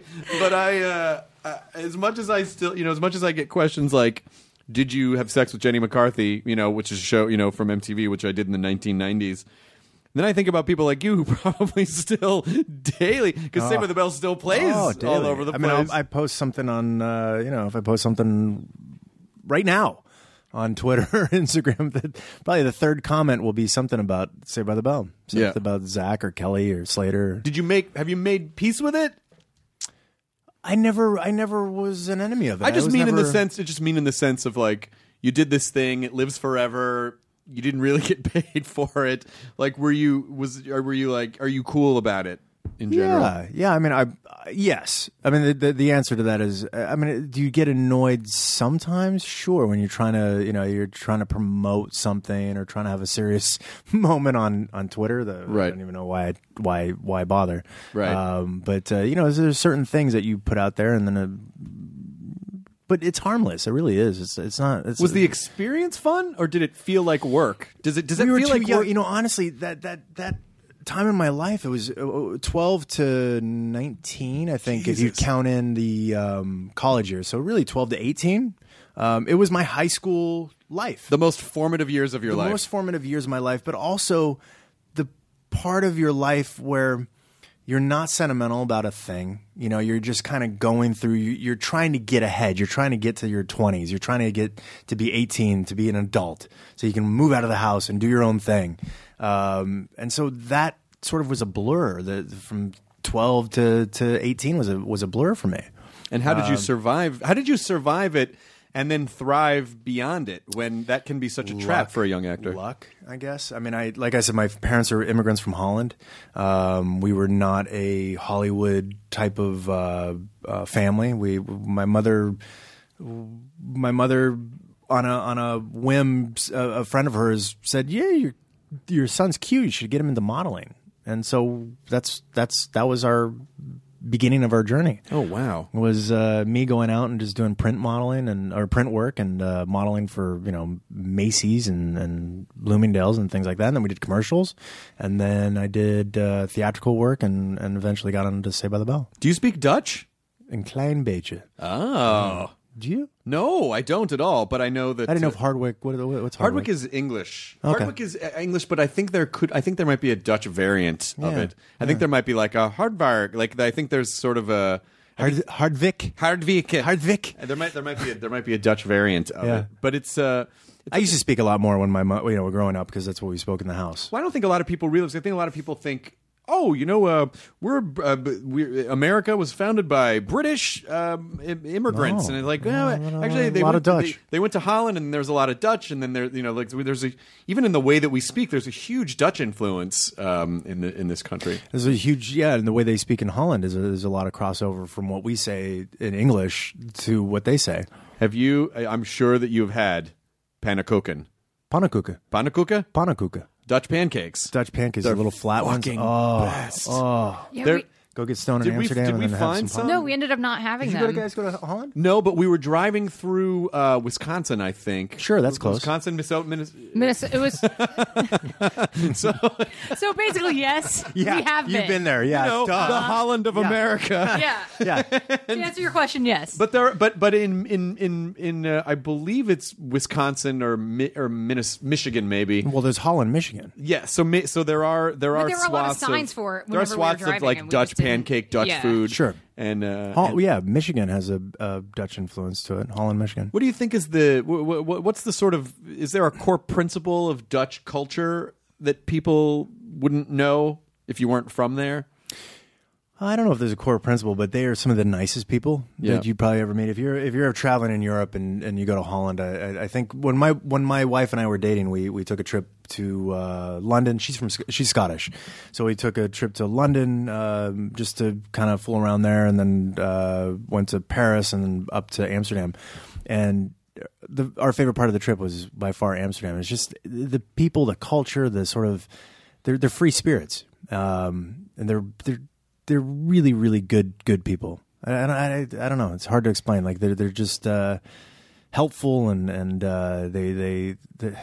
I as much as I still, as much as I get questions like, did you have sex with Jenny McCarthy, which is a show, from MTV, which I did in the 1990s. Then I think about people like you who probably still daily, because Saved by the Bell still plays all over the place. I mean, I post something on, if I post something right now on Twitter or Instagram, that probably the third comment will be something about Saved by the Bell. Something about Zach or Kelly or Slater. Have you made peace with it? I never was an enemy of it. I just mean in the sense of like, you did this thing, it lives forever. You didn't really get paid for it. Like, are you cool about it in general? Yeah. I mean, yes. I mean, the answer to that is, I mean, do you get annoyed sometimes? Sure, when you're trying to promote something or trying to have a serious moment on Twitter. Right. I don't even know why bother. Right. But there's certain things that you put out there, and then. But it's harmless. It really is. It's not. Was the experience fun, or did it feel like work? Does it feel like work? Honestly, that time in my life, it was 12 to 19, I think, Jesus. if you count in the college years. So really 12 to 18. It was my high school life. The most formative years of your life. The most formative years of my life, but also the part of your life where you're not sentimental about a thing. You're just kind of going through, you're trying to get ahead. You're trying to get to your 20s. You're trying to get to be 18, to be an adult, so you can move out of the house and do your own thing. And so that sort of was a blur. From 12 to 18 was a blur for me. And how did you survive? How did you survive it and then thrive beyond it when that can be such a trap for a young actor? Luck, I guess. I mean, like I said, my parents are immigrants from Holland. We were not a Hollywood type of family. My mother, on a whim, a friend of hers said, "Yeah, your son's cute. You should get him into modeling." And so that was our beginning of our journey. Oh wow! It was me going out and just doing print modeling or print work and modeling for Macy's and Bloomingdale's and things like that. And then we did commercials, and then I did theatrical work and eventually got into Saved by the Bell. Do you speak Dutch? Een klein beetje. Oh. Do you? No, I don't at all. But I know that I didn't know if Hardwick. What's Hardwick? Hardwick is English. Okay. Hardwick is English, but I think there might be a Dutch variant of it. I think there might be like a Hardvark. Like I think there's sort of a Hardvik. There might be a Dutch variant of it. But it's. I used to speak a lot more when my mom, we're growing up because that's what we spoke in the house. Well, I don't think a lot of people realize. I think a lot of people think, America was founded by British immigrants, and it's like, actually, they lot of Dutch. They went to Holland, and there's a lot of Dutch, and then there's even in the way that we speak, there's a huge Dutch influence in this country. There's a huge in the way they speak in Holland. There's a lot of crossover from what we say in English to what they say. Have you? I'm sure that you've had pannenkoeken. Pannenkoeken. Dutch pancakes. Dutch pancakes are little flat ones. Best. Yeah, go get stoned in Amsterdam. Did we and then find have some? no, we ended up not having Did them. you guys go to Holland? No, but we were driving through Wisconsin, I think. Sure, that's close. Wisconsin, Minnesota. It was so basically yes. we have you've been there. Yeah, the Holland of America. Yeah. To answer your question, yes. But in I believe it's Wisconsin or Michigan maybe. Well, there's Holland, Michigan. Yeah, so there are there were a swaths lot of signs for it. There are swaths of like Dutch pancake, Dutch food. Sure. And Michigan has a Dutch influence to it. Holland, Michigan. What do you think is what's the sort of, is there a core principle of Dutch culture that people wouldn't know if you weren't from there? I don't know if there's a core principle, but they are some of the nicest people that you'd probably ever meet. If you're traveling in Europe and you go to Holland, I think when my wife and I were dating, we took a trip to London. She's Scottish, so we took a trip to London just to kind of fool around there, and then went to Paris and then up to Amsterdam. And our favorite part of the trip was by far Amsterdam. It's just the people, the culture, the sort of they're free spirits, and they're really, really good people. I don't know. It's hard to explain. Like they're just helpful and they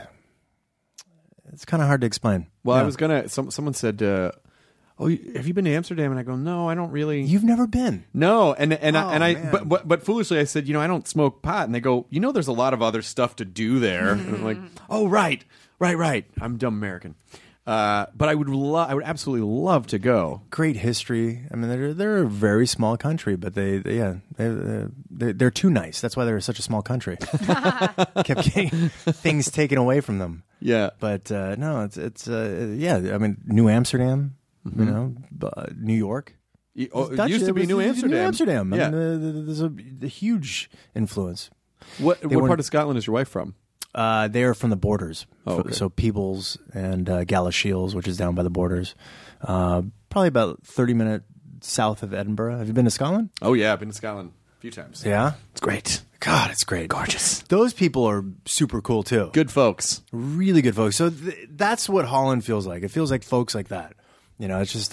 it's kind of hard to explain. Well, I was gonna. Someone said, "Oh, have you been to Amsterdam?" And I go, "No, I don't really." You've never been? No, but foolishly I said, I don't smoke pot, and they go, there's a lot of other stuff to do there. And I'm like, oh, right. I'm dumb American. But I would absolutely love to go. Great history. I mean, they're a very small country, but they're too nice. That's why they're such a small country. Kept getting things taken away from them. Yeah, but no, it's I mean, New Amsterdam, New York. It used to be New Amsterdam. New Amsterdam. Yeah. I mean, there's a huge influence. What part of Scotland is your wife from? They're from the borders. Oh, okay. So Peebles and Galashiels, which is down by the borders. Probably about 30 minutes south of Edinburgh. Have you been to Scotland? Oh, yeah. I've been to Scotland a few times. Yeah? It's great. God, it's great. Gorgeous. Those people are super cool, too. Good folks. Really good folks. So that's what Holland feels like. It feels like folks like that. It's just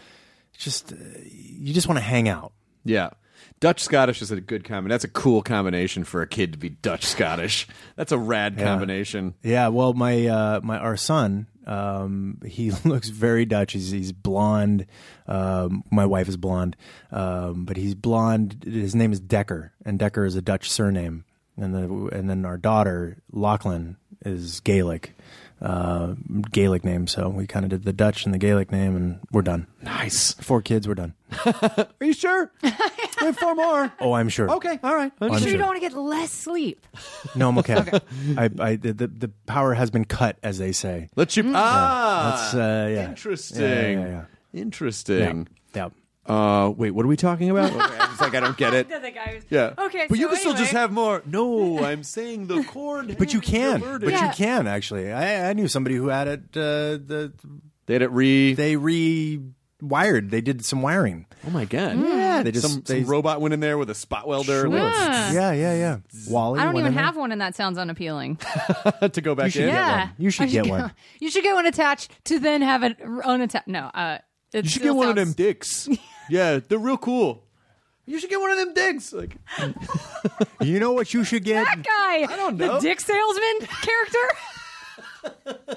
you just want to hang out. Yeah. Dutch-Scottish is a good combination. That's a cool combination for a kid to be Dutch-Scottish. That's a rad combination. Yeah, well, our son, he looks very Dutch. He's blonde. My wife is blonde, but he's blonde. His name is Dekker, and Dekker is a Dutch surname. And then our daughter, Lachlan, is Gaelic. Gaelic name, so we kind of did the Dutch and the Gaelic name, and we're done. Nice. 4 kids, we're done. Are you sure? We have 4 more. Oh, I'm sure. Okay, all right. I'm sure you don't want to get less sleep. No, I'm okay. The power has been cut, as they say. Let's you. That's interesting. Yeah. Interesting. Yeah. Wait, what are we talking about? It's like I don't get it. Yeah. Okay. But you can still just have more. No, I'm saying the chord. But you can. But you can actually. I knew somebody who had it. They had it They rewired. They did some wiring. Oh my god. Yeah. They just some robot went in there with a spot welder. Sure. Yeah. Wally. I don't even have one, and that sounds unappealing. To go back in. Yeah. You should get one. You should get one attached to then have it unattached. No. You should get one of them dicks. Yeah, they're real cool. You should get one of them dicks. Like, you know what you should get? That guy. I don't know. The dick salesman character.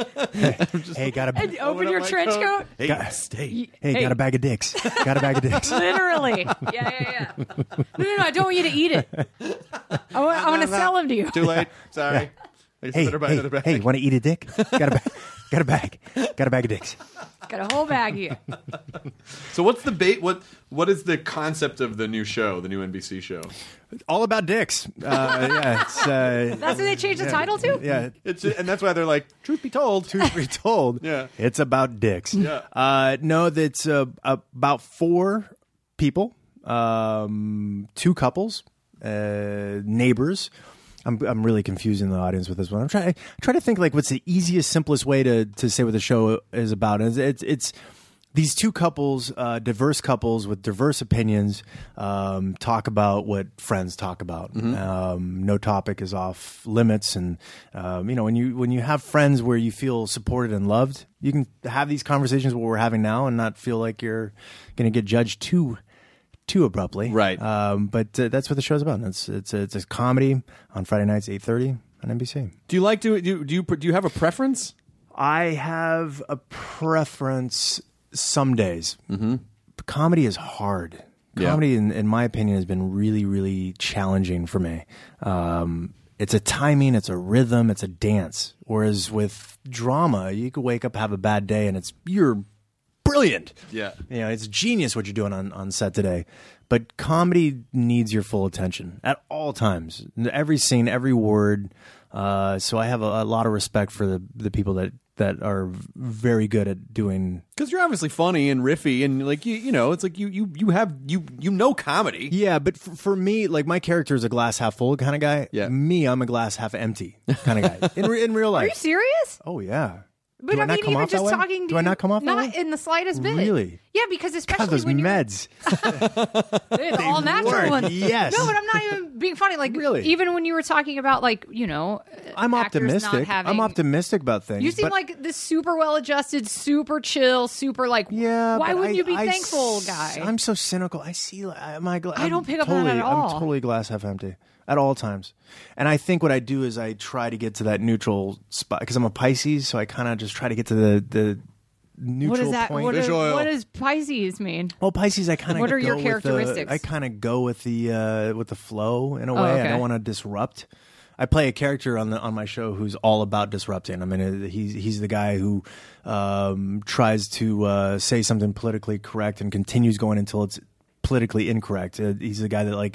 Hey, got a And open your trench coat. Hey, stay. got a bag of dicks. Got a bag of dicks. Literally. Yeah. No, I don't want you to eat it. I want to sell them to you. Too late. Sorry. I just put her back in the bag. Hey, want to eat a dick? Got a bag of dicks. Got a whole bag here. So what's the bait? What is the concept of the new show, the new NBC show? All about dicks. It's That's what they changed the title to? yeah. And that's why they're like, truth be told. Truth be told, Yeah. it's about dicks. Yeah. No, that's about 4 people, 2 couples, neighbors. I'm really confusing the audience with this one. I'm trying to think like what's the easiest, simplest way to say what the show is about. And it's these 2 couples, diverse couples with diverse opinions, talk about what friends talk about. No topic is off limits, and when you have friends where you feel supported and loved, you can have these conversations what we're having now and not feel like you're going to get judged too abruptly, right? But that's what the show's about. It's a comedy on Friday nights, 8:30 on NBC. Do you like do you have a preference? I have a preference some days. Comedy is hard. Comedy, in my opinion, has been really, really challenging for me. It's a timing, it's a rhythm, it's a dance. Whereas with drama, you could wake up, have a bad day, and you're brilliant. Yeah. It's genius what you're doing on set today. But comedy needs your full attention at all times. Every scene, every word. So I have a lot of respect for the people that are very good at doing. Because you're obviously funny and riffy, and like it's like you know comedy. Yeah, but for me, like my character is a glass half full kind of guy. Yeah. Me, I'm a glass half empty kind of guy in real life. Are you serious? Oh yeah. But Do I I not mean, come even off that just way? talking to Do you, I not come off that not way? in the slightest bit. Really? Yeah, because especially God, those when meds. it's all natural work, ones. yes. No, but I'm not even being funny. Like, Really? even when you were talking about, like, I'm actors optimistic. Not having, I'm optimistic about things. You seem but- like this super well-adjusted, super chill, super like. Yeah. Why but wouldn't you be I thankful, guy? I'm so cynical. I see my glass. I don't pick up on that at all. I'm totally glass half empty at all times. And I think what I do is I try to get to that neutral spot because I'm a Pisces, so I kind of just try to get to the neutral What is that? point. What does Pisces mean? Well, Pisces, I kind of. What are your characteristics? I kind of go with the flow in a way. okay. I don't want to disrupt. I play a character on my show who's all about disrupting. I mean, he's the guy who tries to say something politically correct and continues going until it's politically incorrect. He's the guy that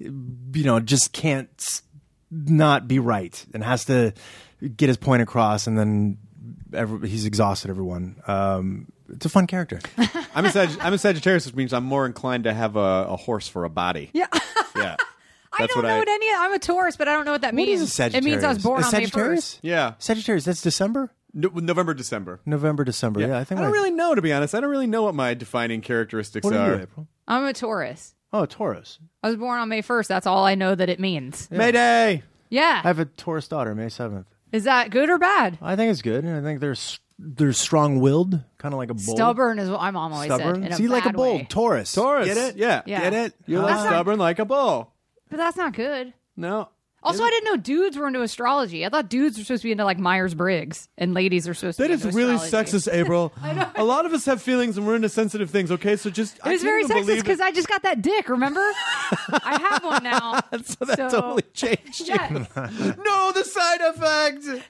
just can't not be right and has to get his point across, and then he's exhausted everyone. It's a fun character. I'm a Sagittarius, which means I'm more inclined to have a horse for a body. Yeah. Yeah. I don't know what any. I'm a Taurus, but I don't know what that means. What is a Sagittarius? It means I was born a on May Sagittarius? 1st. Yeah. Sagittarius, that's December? November, December. Yeah, I think I don't really know, to be honest. I don't really know what my defining characteristics What are. are you, April? I'm a Taurus. Oh, Taurus. I was born on May 1st. That's all I know that it means. Mayday! Yeah. I have a Taurus daughter, May 7th. Is that good or bad? I think it's good. I think they're strong-willed, kind of like a bull. Stubborn is what my mom always Stubborn. said. In a See, like a bad bull. way. Taurus. Get it? Yeah. Get it? You're Huh? like stubborn like a bull. But that's not good. No. Also, I didn't know dudes were into astrology. I thought dudes were supposed to be into like Myers-Briggs, and ladies are supposed to That be is into really astrology. sexist, April. A lot of us have feelings and we're into sensitive things, okay? So just... It was very sexist because I just got that dick, remember? I have one now. So that totally changed you. Yeah. No, the side effect!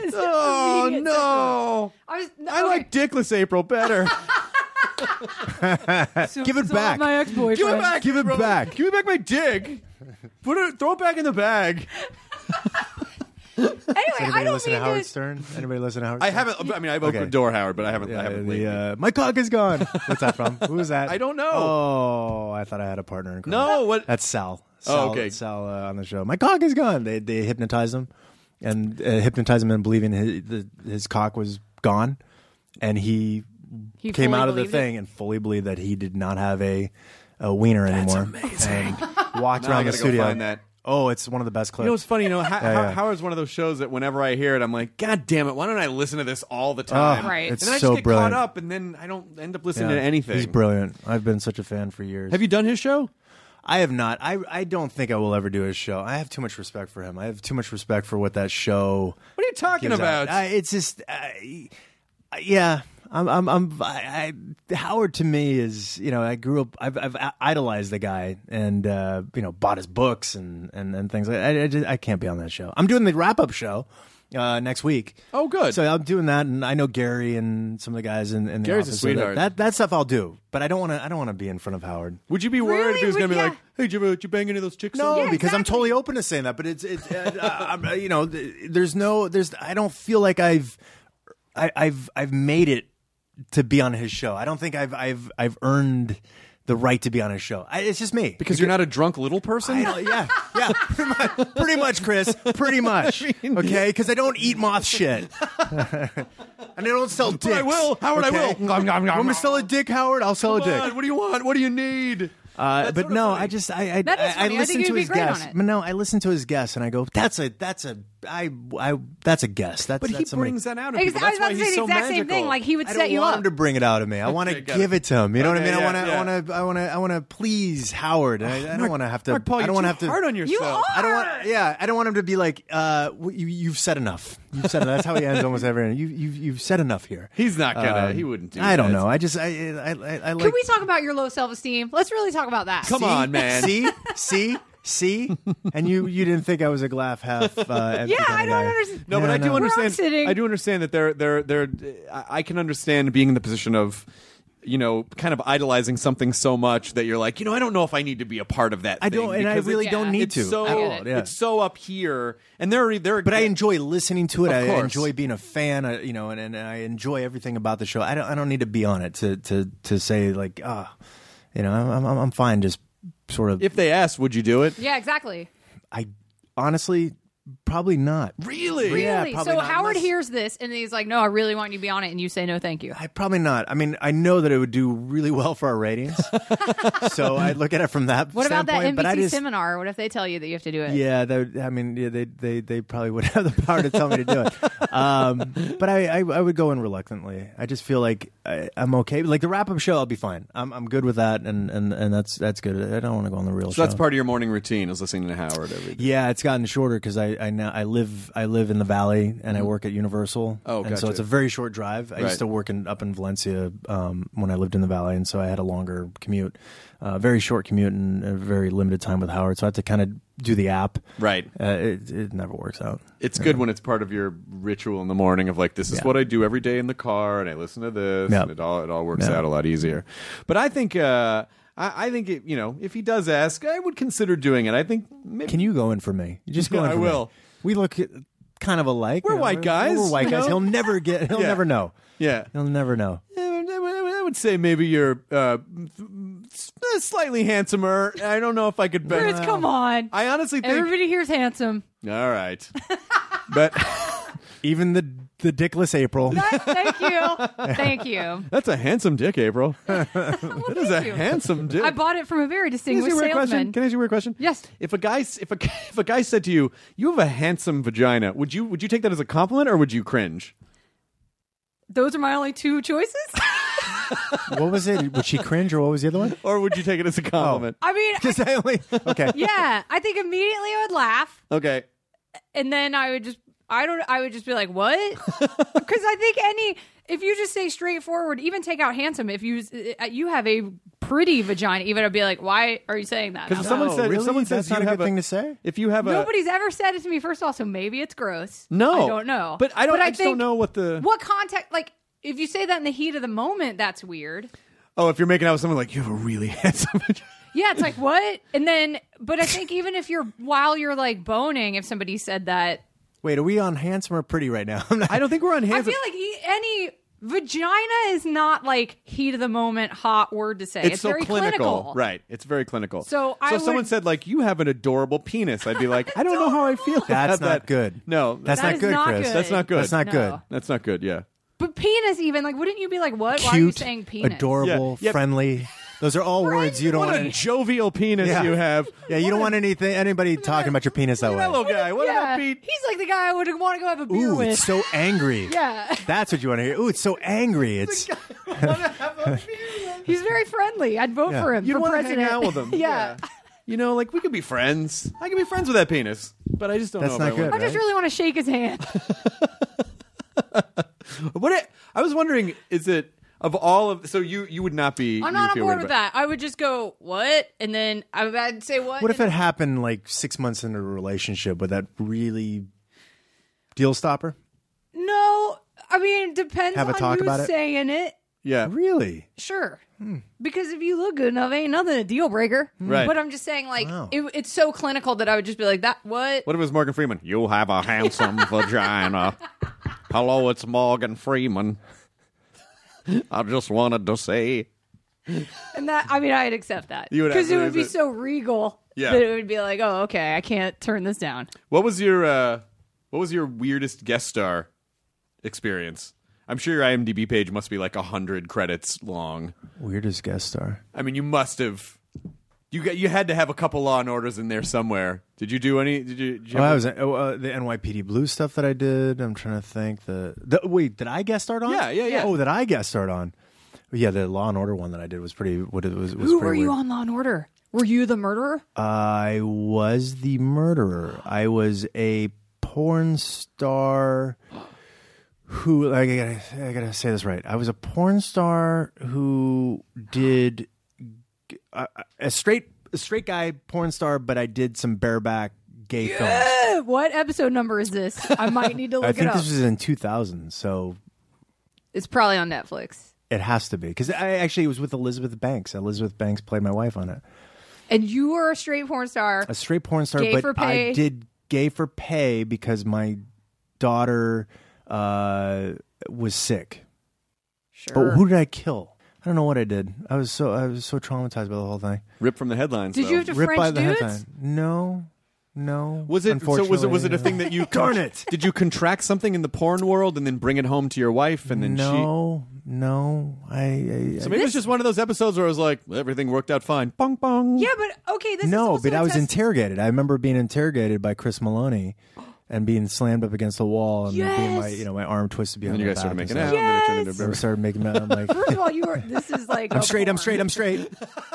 Oh, immediate no! I like dickless April better. Give it back. My ex-boyfriend. Give it back. Give it April. back. Give me back my dick. Throw it back in the bag. Anyway, I Anybody don't listen mean to Howard to... Stern? Anybody listen to Howard I Stern? haven't. I mean, I've opened Okay. the door, Howard, but I haven't. I haven't. lately. My cock is gone. What's that from? Who is that? I don't know. Oh, I thought I had a partner in crime. No, what? That's Sal. Oh, okay. Sal on the show. My cock is gone. They hypnotized him and hypnotized him into believing his cock was gone, and he came fully out of the believed thing and fully believed that he did not have a wiener anymore. amazing. And walked Now I around the gotta go studio. find that. Oh, it's one of the best clips. You know, it's funny. You know, yeah. Howard's one of those shows that whenever I hear it, I'm like, God damn it! Why don't I listen to this all the time? Right. It's And then I so just get brilliant. caught up, and then I don't end up listening Yeah. to anything. He's brilliant. I've been such a fan for years. Have you done his show? I have not. I don't think I will ever do his show. I have too much respect for him. I have too much respect for what that show. What are you talking gives about? out. It's just, yeah. Howard to me is, I grew up. I've idolized the guy, and bought his books and things like that. I can't be on that show. I'm doing the wrap up show next week. Oh, good. So I'm doing that, and I know Gary and some of the guys in the Gary's office. a sweetheart. So that stuff I'll do, but I don't want to be in front of Howard. Would you be worried if he was going to be Yeah. like, "Hey, did you bang any of those chicks?" No, Yeah, because I'm exactly. totally open to saying that. But it's I don't feel like I've made it to be on his show. I don't think I've earned the right to be on his show. It's just me. Because you're not a drunk little person. Yeah, pretty much, Chris. Pretty much. Okay, because I don't eat moth shit, and I don't sell dicks. I will, Howard. Okay? I will. Want me to sell a dick, Howard? I'll sell a dick. What do you want? What do you need? But no, I just That is I funny. I listen think to you'd be his great on guests. it. But no, I listen to his guests and I go, that's a guess. But he brings that out of I people. was That's about why to say he's the so exact same magical. thing. Like he would I set don't you want up. him to bring it out of me. I want to got give it to him. You know what I Okay, mean? yeah. I want to please Howard. I don't want to have to. Mark Paul, I don't you're want to too have to. hard on yourself. You are. I don't want. Yeah, I don't want him to be like, you've said enough. You've said enough. That's how he ends almost every. You've said enough here. He's not gonna. He wouldn't do. I don't that. know. I just I like. Can we talk about your low self-esteem? Let's really talk about that. Come on, man. See, and you didn't think I was a glass half. Yeah, I don't understand. No, but I do We're understand. sitting. I do understand that they're. I can understand being in the position of, kind of idolizing something so much that you're like, I don't know if I need to be a part of that. I don't, thing and I because really it's- don't need it's to. So at all, yeah. it's so up here, and they're. But I enjoy listening to it. Of I course. enjoy being a fan. And I enjoy everything about the show. I don't need to be on it to say like, I'm fine. Just sort of. If they asked, would you do it? Yeah, exactly. I honestly probably not. Really? Yeah, Really? probably So not, Howard unless- hears this and he's like, "No, I really want you to be on it," and you say, "No, thank you." I probably not. I mean, I know that it would do really well for our ratings, so I look at it from that. What about that standpoint, but I NBC just, seminar? What if they tell you that you have to do it? Yeah, they probably would have the power to tell me to do it. But I would go in reluctantly. I just feel like I'm okay. Like the wrap up show, I'll be fine. I'm good with that, and that's good. I don't want to go on the real show. So that's part of your morning routine is listening to Howard every day. Yeah, it's gotten shorter because I live in the Valley and I work at Universal. Oh, and so gotcha. it's a very short drive. I Right. used to work up in Valencia when I lived in the Valley, and so I had a longer commute, very short commute, and a very limited time with Howard. So I had to kind of do the app. Right. It never works out. It's good when it's part of your ritual in the morning of like, this is what I do every day in the car, and I listen to this, Yep. and it all works Yep. out a lot easier. But I think I think it, if he does ask, I would consider doing it. I think maybe, Can you go in for me? You just go Yeah, in I for will. me. We look kind of alike. We're white guys, We're white you guys. know? He'll never Yeah. never know. yeah. He'll never know. I would say maybe you're slightly handsomer. I don't know if I could. Chris, come on. I honestly think. Everybody here's handsome. All right, but Even the dickless April. Thank you. Thank you. that's a handsome dick, April. Well, That is a thank you. handsome dick. I bought it from a very Can I ask distinguished you a weird question? salesman. Can I ask you a weird question? Yes. If a guy said to you, "You have a handsome vagina," would you take that as a compliment or would you cringe? Those are my only two choices. What was it? Would she cringe or what was the other one? Or would you take it as a compliment? I mean, Because I only okay. yeah, I think immediately I would laugh, Okay. and then I would just be like, what? Because I think if you just say straightforward, even take out handsome, if you have a pretty vagina, even I'd be like, why are you saying that? Because if out someone loud? said, really? if someone says That's not you a have good thing to say. if you have Nobody's ever said it to me, first of all, so maybe it's gross. No. I don't know. But I just think don't know what the. What context, like, if you say that in the heat of the moment, that's weird. Oh, if you're making out with someone like, you have a really handsome vagina. Yeah, it's like, what? And then, but I think even if while you're like boning, if somebody said that, Wait, are we on handsome or pretty right now? I don't think we're on I handsome. feel like any vagina is not like heat of the moment hot word to say. It's so very clinical. Right. It's very clinical. So I if someone would- said like, you have an adorable penis, I'd be like, I don't know how I feel about That's that. not good. No, That's That not is good, not Chris. good. That's not good. That's not No. good. That's not good. Yeah. But penis, even like, wouldn't you be like, what? Why are you Cute, saying penis? adorable, Yeah. friendly. Those are all words you don't What want. a jovial penis Yeah. you have. Yeah, you don't want anybody talking about your penis that way. Hello, guy. What Yeah, about Pete? he's like the guy I would want to go have a beer Ooh, with. it's so angry. Yeah, That's what you want to hear. Ooh, it's so angry. It's he's very friendly. I'd vote Yeah. for him You'd for want to president. hang out with him. yeah. You know, like we could be friends. I could be friends with that penis. but I just don't That's know. not good. I just really want to shake his hand. I was wondering, is it of all of? So you would not be. I'm not on board with that. I would just go, what? And then I'd say what? What if it happened like 6 months into a relationship? Would that really deal stopper? No, I mean, it depends Have a on talk who's about it? saying it. Yeah. Really? Sure. Because if you look good enough, ain't nothing a deal breaker. Right. But I'm just saying, like, Wow. it's so clinical that I would just be like, that, what? What if it was Morgan Freeman? You have a handsome vagina. Hello, it's Morgan Freeman. I just wanted to say. And that, I mean, I'd accept that. You would Because it would be absolutely- so regal Yeah. that it would be like, oh, okay, I can't turn this down. What was your weirdest guest star experience? I'm sure your IMDb page must be like 100 credits long. Weirdest guest star. I mean, you must have. You had to have a couple Law and Orders in there somewhere. Did you do any? Did you Oh, I was the NYPD Blue stuff that I did. I'm trying to think. Wait, did I guest start on? Yeah. Oh, did I guest start on? Yeah, the Law and Order one that I did was pretty. Was Who pretty were you weird. on Law and Order? Were you the murderer? I was the murderer. I was a porn star who I gotta say this right. I was a porn star who did a straight guy porn star, but I did some bareback gay films. What episode number is this? I might need to look I think it up. this was in 2000, so It's probably on Netflix. it has to be because I actually was with Elizabeth Banks. Elizabeth Banks played my wife on it. And you were a straight porn star. A straight porn star, Gay but for pay. I did gay for pay because my daughter was sick. Sure. But who did I kill? I don't know what I did. I was so traumatized by the whole thing. Ripped from the headlines. Did though. you have to Ripped by French the dudes? headline. No. Was it? So was it a thing that you? Darn it! Did you contract something in the porn world and then bring it home to your wife and then No. So maybe it's just one of those episodes where it was like everything worked out fine. Bong bong. Yeah, but okay, this is No, also but I a was test- interrogated. I remember being interrogated by Chris Maloney and being slammed up against the wall and being my arm twisted behind And you my guys started back making and out. stuff. And then it turned into So we started making out. I'm like, First of all, this is like I'm straight.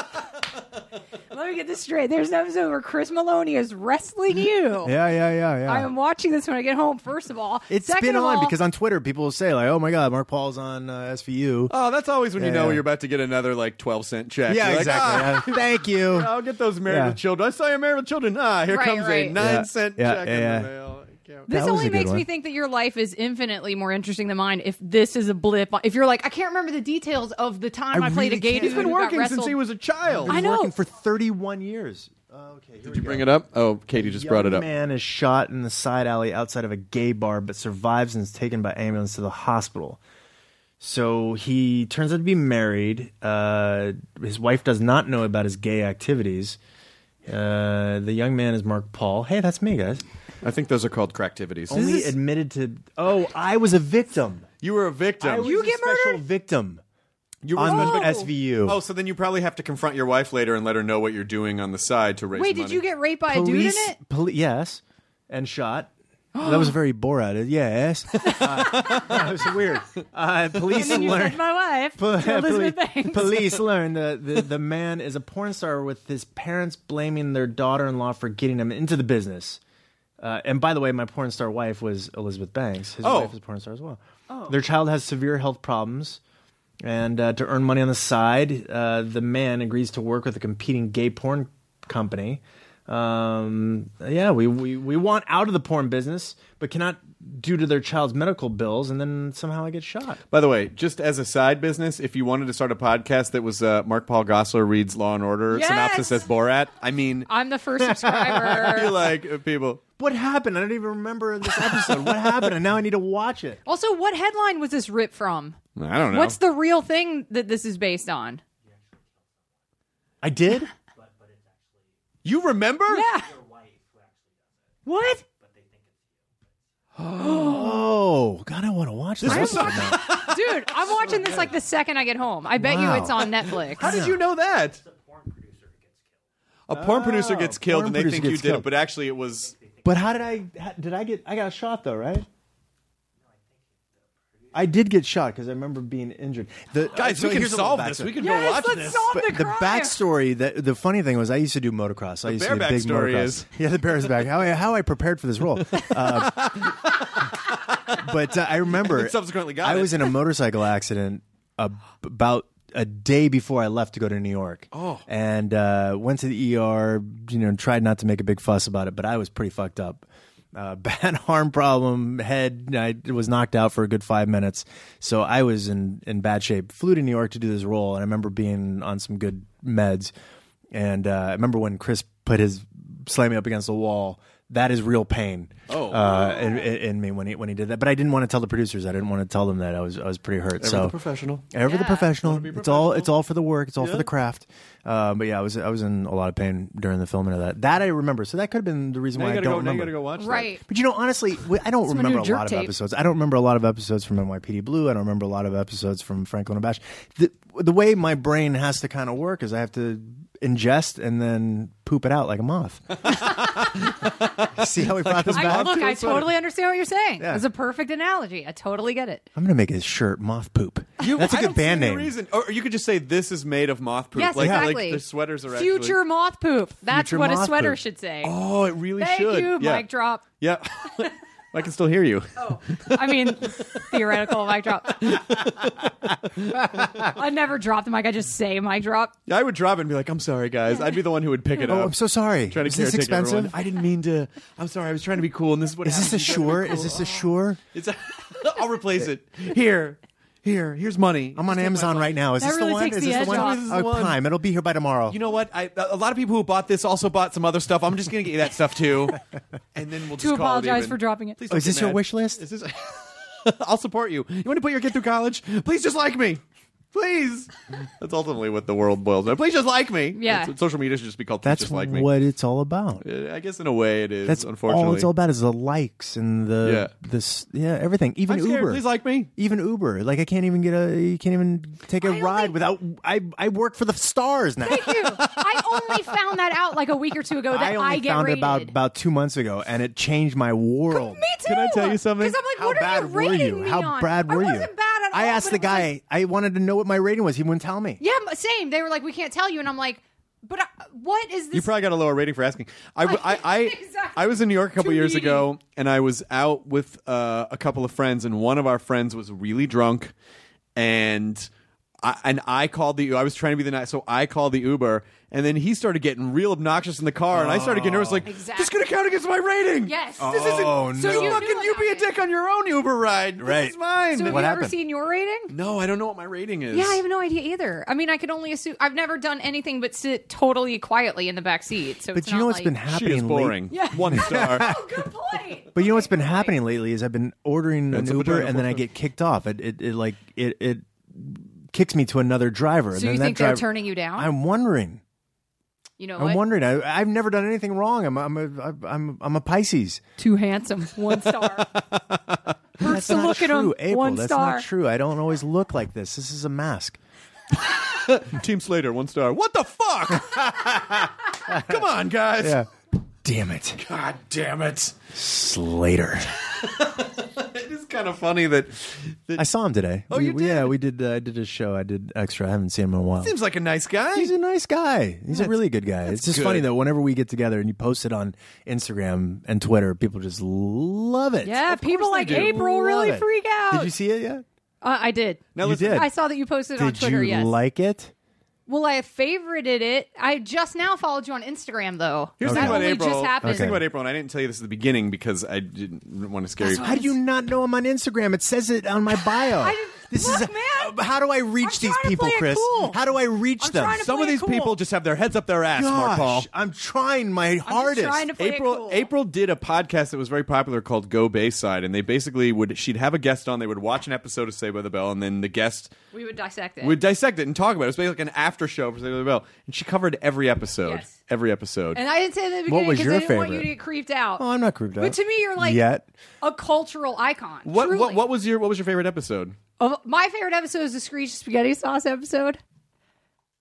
Let me get this straight. There's an episode where Chris Maloney is wrestling you. Yeah. I am watching this when I get home, first of all. It's Second been of on all, because on Twitter people will say like, "Oh my God, Mark Paul's on SVU." Oh, that's always when you Yeah, know yeah. you're about to get another like 12-cent check. Yeah, You're like, exactly. Thank you. I'll get those married Yeah. with children. I saw you married with children. Here Right, comes right. a 9-cent Yeah, check yeah. in the mail. this That was only a good makes me one. think that your life is infinitely more interesting than mine if this is a blip. If you're like, I can't remember the details of the time I played really a gay can't. dude He's been who got working since wrestled. he was a child. I Been know. working for 31 years. Okay, here Did you bring it up? Oh, Katie just brought it up. A man is shot in the side alley outside of a gay bar, but survives and is taken by ambulance to the hospital. So he turns out to be married. His wife does not know about his gay activities. The young man is Mark Paul. Hey, that's me, guys. I think those are called cracktivities. Only admitted to. Oh, I was a victim. You were a victim. I was You a get special murdered? victim You were on supposed to- SVU. Oh, so then you probably have to confront your wife later and let her know what you're doing on the side to raise Wait, money. did you get raped by a dude in it? Yes, and shot. That was very Borat. Yes, that was weird. Police And you learned. said my wife, Elizabeth Banks. Police learned the man is a porn star with his parents blaming their daughter-in-law for getting him into the business. And by the way, my porn star wife was Elizabeth Banks. His wife is a porn star as well. Their child has severe health problems. And to earn money on the side, the man agrees to work with a competing gay porn company. We want out of the porn business, but cannot due to their child's medical bills, and then somehow I get shot. By the way, just as a side business, if you wanted to start a podcast that was Mark Paul Gosselaar reads Law and Order Yes! synopsis as Borat, I mean, I'm the first I subscriber. feel like people. What happened? I don't even remember this episode. What happened? And now I need to watch it. Also, what headline was this ripped from? I don't know. What's the real thing that this is based on? I did? You remember? Yeah. What? Oh, God, I want to watch this episode now. Dude, I'm watching this like the second I get home. I bet you Wow. it's on Netflix. How did you know that? A porn producer gets killed, porn and they producer think you gets did it, killed. but actually it was. But how did I get, I got a shot though, right? I did get shot because I remember being injured. Guys, we can here's a little solve this. backstory. We can go watch let's this. solve But the the crime. backstory, the funny thing was, I used to do motocross. I used to do bareback big story motocross. is- Yeah, the bear's back. How I prepared for this role. But I remember And subsequently got I it. was in a motorcycle accident about a day before I left to go to New York. Oh. And went to the ER, tried not to make a big fuss about it, but I was pretty fucked up. Bad arm problem, head. I was knocked out for a good 5 minutes. So I was in bad shape. Flew to New York to do this role, and I remember being on some good meds. And I remember when Chris slammed me up against the wall. That is real pain. In me when he did that. But I didn't want to tell the producers. I didn't want to tell them that I was pretty hurt. Ever the professional. Ever the professional. Be It's all for the work. It's all for the craft. But yeah, I was in a lot of pain during the filming of that. That I remember. So that could have been the reason why I don't remember. Now you gotta go watch that. Right. But honestly, I don't It's my remember new a jerk lot of tape. episodes. I don't remember a lot of episodes from NYPD Blue. I don't remember a lot of episodes from Franklin and Bash. The way my brain has to kind of work is I have to ingest and then poop it out like a moth. See how we brought this back? Look, I totally understand what you're saying. Yeah. It's a perfect analogy. I totally get it. I'm going to make his shirt Moth Poop. That's a I good don't band see any name. reason. Or you could just say this is made of moth poop. Yes, like, exactly. Like the sweaters are Future moth poop. That's Future what a moth sweater poop. should say. Oh, it really Thank should. you, Yeah. mic drop. Yeah. I can still hear you. I mean, theoretical mic drop. I never drop the mic. I just say mic drop. Yeah, I would drop it and be like, I'm sorry, guys. I'd be the one who would pick it up. Oh, I'm so sorry. Trying to Is this caretake expensive? everyone. I didn't mean to. I'm sorry. I was trying to be cool, and this is what Is this a happens. You gotta Shure? be cool. Is this a Shure? It's I'll replace it. Here's money. I'm on Just take Amazon my right now. Is That this really the one? takes Is the this edge the one? off. This is the one. Prime. It'll be here by tomorrow. You know what? A lot of people who bought this also bought some other stuff. I'm just going to get you that stuff too, and then we'll just To call it apologize even. for dropping it. Please Oh, don't is this get your mad. wish list? Is this? I'll support you. You want to put your kid through college? Please just like me. Please. That's ultimately what the world boils down. Please just like me. Yeah. Social media should just be called Please That's Just Like Me. what it's all about. I guess in a way it is. That's unfortunately. all it's all about is the likes and everything. Even I'm scared. Uber. Please like me. Even Uber. Like you can't even take a ride without. I work for the stars now. Thank you. I only found that out like a week or two ago that I only get found rated. it about 2 months ago, and it changed my world. Me too. Can I tell you something? Because I'm like, How what are bad you were rating you? me How on? bad were I you? wasn't bad at all. I asked but the it was guy. like- I wanted to know what my rating was. He wouldn't tell me. yeah, same. They were like, we can't tell you, and I'm like, but what is this? You probably got a lower rating for asking. Exactly. I was in New York a couple Too years needy. ago, and I was out with a couple of friends, and one of our friends was really drunk, and I called the. I was trying to be the nice, so I called the Uber, and then he started getting real obnoxious in the car, and I started getting nervous, like, Exactly. this is going to count against my rating. Yes. This isn't. Oh, So no. you fucking knew you be a about it. dick on your own Uber ride. Right. This is mine. So have What you ever happened? seen your rating? No, I don't know what my rating is. Yeah, I have no idea either. I mean, I could only assume. I've never done anything but sit totally quietly in the back seat. So But it's you know not what's like, been She happening is boring. lately? Yeah. 1 star. Oh, good point. But you know what's been happening lately is I've been ordering an It's a Uber vagina and then I full get kicked off. It kicks me to another driver. and So then you that think they're driver- turning you down? I'm wondering. You know I'm what? wondering. I've never done anything wrong. I'm a Pisces. Too handsome. 1 star. That's to not look at true, him. April. 1 That's star. not true. I don't always look like this. This is a mask. Team Slater, 1 star. What the fuck? Come on, guys. Yeah. Damn it, God damn it. Slater. It is kind of funny that I saw him today. Oh, you did? Yeah, we did. I did a show. I did extra. I haven't seen him in a while. seems like a nice guy. He's a nice guy. He's a really good guy. It's just good. funny that whenever we get together and you post it on Instagram and Twitter, people just love it. Yeah, people like do. April really Love it. freak out. Did you see it yet? I did. Now You listen, did. I saw that you posted it on Did Twitter. you Yes. like it? Well, I favorited it. I just now followed you on Instagram, though. Here's the that thing about only April. just happened. Here's the thing about April, and I didn't tell you this at the beginning because I didn't want to scare you. How do you not know him on Instagram? It says it on my bio. Look, man. How do I reach I'm these trying to people, play it Chris? cool. How do I reach I'm them? trying to Some play of it these cool. people just have their heads up their ass, Mark Paul. Gosh, I'm trying my hardest. trying to play it cool. April did a podcast that was very popular called Go Bayside, and they basically she'd have a guest on, they would watch an episode of Saved by the Bell, and then the guest We would dissect it. would dissect it and talk about it. It was basically like an after show for Saved by the Bell, and she covered every episode. Yes. Every episode. And I didn't say that at the beginning was because your I didn't want you favorite? to get creeped out. Oh, I'm not creeped out. But to me, you're like Yet. a cultural icon. What truly. was your favorite episode? My favorite episode is the Screech Spaghetti Sauce episode.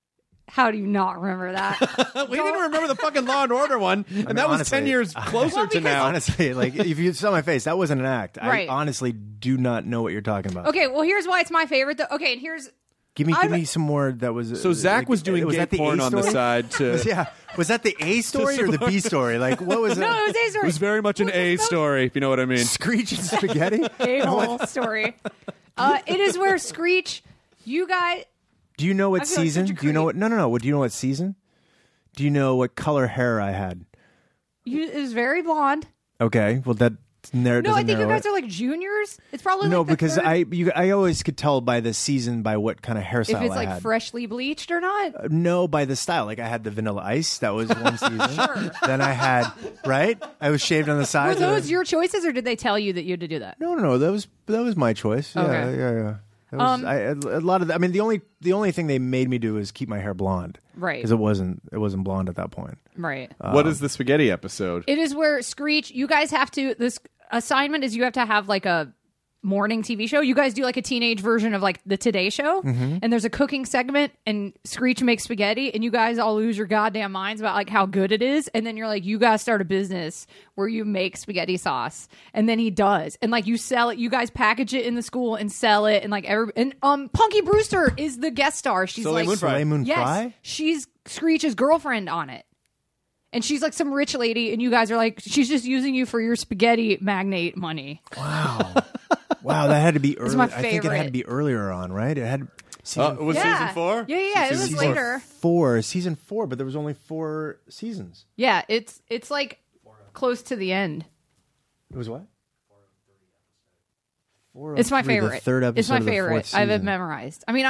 How do you not remember that? We didn't remember the fucking Law and Order one, and that was honestly, 10 years closer to now. Honestly, like if you saw my face, that wasn't an act. Right. I honestly do not know what you're talking about. Okay, well, here's why it's my favorite. Okay, and here's... Give me some more. That was So Zach like, was doing was gay that the porn A on the story? side to... Yeah, was that the A story or the B story? Like, what was it? No, it was A story. It was very much an A story, if you know what I mean. Screech and spaghetti. A-hole story. It is where Screech, you guys... Do you know what I feel like season? such a Do you know what? No. Do you know what season? Do you know what color hair I had? It was very blonde. Okay, well that No, doesn't I think you narrow guys it. are like juniors. It's probably No, like the because third, I always could tell by the season by what kind of hairstyle if it's I like had. freshly bleached or not. No, by the style. Like I had the Vanilla Ice. That was one season. Then I had I was shaved on the Were sides. those your choices, or did they tell you that you had to do that? No. That was my choice. Yeah, Okay. yeah. That was, a lot of. I mean, the only thing they made me do was keep my hair blonde. Right. Because it wasn't blonde at that point. Right. What is the spaghetti episode? It is where Screech, you guys have to, this assignment is you have to have like a morning TV show. You guys do like a teenage version of like the Today Show. Mm-hmm. And there's a cooking segment and Screech makes spaghetti and you guys all lose your goddamn minds about like how good it is. And then you're like, you guys start a business where you make spaghetti sauce. And then he does. And like you sell it, you guys package it in the school and sell it. And like Punky Brewster is the guest star. She's Soleil like, Moon Frye. Soleil Moon yes, Frye? she's Screech's girlfriend on it. And she's like some rich lady, and you guys are like, she's just using you for your spaghetti magnate money. Wow, that had to be early. my I think it had to favorite. be earlier on, right? It had It was season 4? Yeah, it was season later. season 4, but there was only 4 seasons. Yeah, it's like close to the end. It was what? It's my 403, favorite. The third episode it's my of the favorite. fourth I've season. memorized. I mean,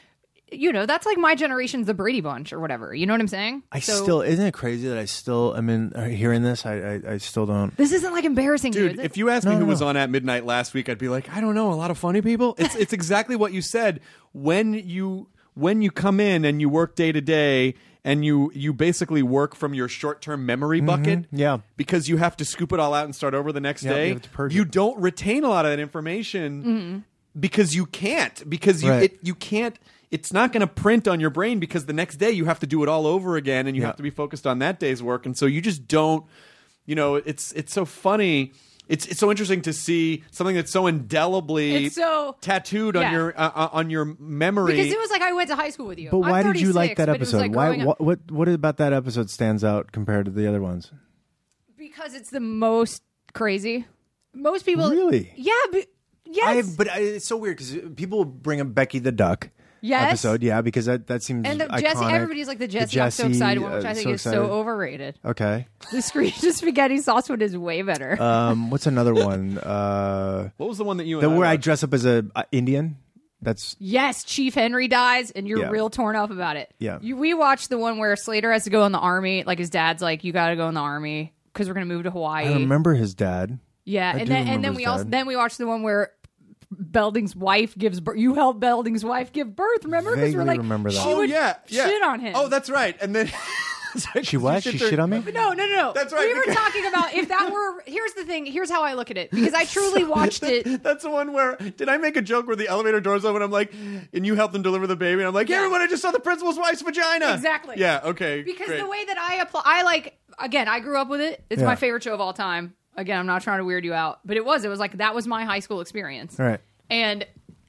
that's like my generation's the Brady Bunch or whatever. You know what I'm saying? Isn't it crazy that hearing this, I still don't. This isn't like embarrassing, Dude, is it? if you asked me who was on At Midnight last week, I'd be like, I don't know, a lot of funny people. It's exactly what you said. When you come in and you work day to day and you basically work from your short-term memory bucket, yeah, because you have to scoop it all out and start over the next you day, have to purge you it. don't retain a lot of that information because you can't. Because you can't. It's not going to print on your brain because the next day you have to do it all over again and you have to be focused on that day's work. And so you just don't, it's so funny. It's so interesting to see something that's so indelibly tattooed on your memory. Because it was like I went to high school with you. But why I'm did you like 36, that but it was episode? like Why? growing up. What about that episode stands out compared to the other ones? Because it's the most crazy. Most people Really? Yeah, but yes. It's so weird because people bring up Becky the Duck. Yes. Episode, yeah, because that seems And the iconic. Jesse, everybody's like the Jesse, I'm so excited one, which I think is excited. so overrated. Okay. The Screech spaghetti sauce one is way better. What's another one? What was the one that you and where I watched? dress up as a Indian? That's yes, Chief Henry dies, and you're real torn up about it. Yeah. We watched the one where Slater has to go in the army. Like his dad's like, you got to go in the army because we're gonna move to Hawaii. I remember his dad. Yeah, I and do then remember his dad. we watched the one where Belding's wife gives birth. You helped Belding's wife give birth. Remember? Because Vaguely we're like, remember that. she Oh would yeah, shit on him. Oh, that's right. And then She what? She shit on me? But no. That's right, We were because- talking about if that were. Here's the thing. Here's how I look at it because I truly watched it. That's the one where did I make a joke where the elevator doors open? I'm like, and you helped them deliver the baby. And I'm like, everyone, I just saw the principal's wife's vagina. Exactly. Yeah. Okay. Because great. the way that I apply, I like. Again, I grew up with it. It's Yeah. my favorite show of all time. Again, I'm not trying to weird you out, but it was like that was my high school experience. All right. And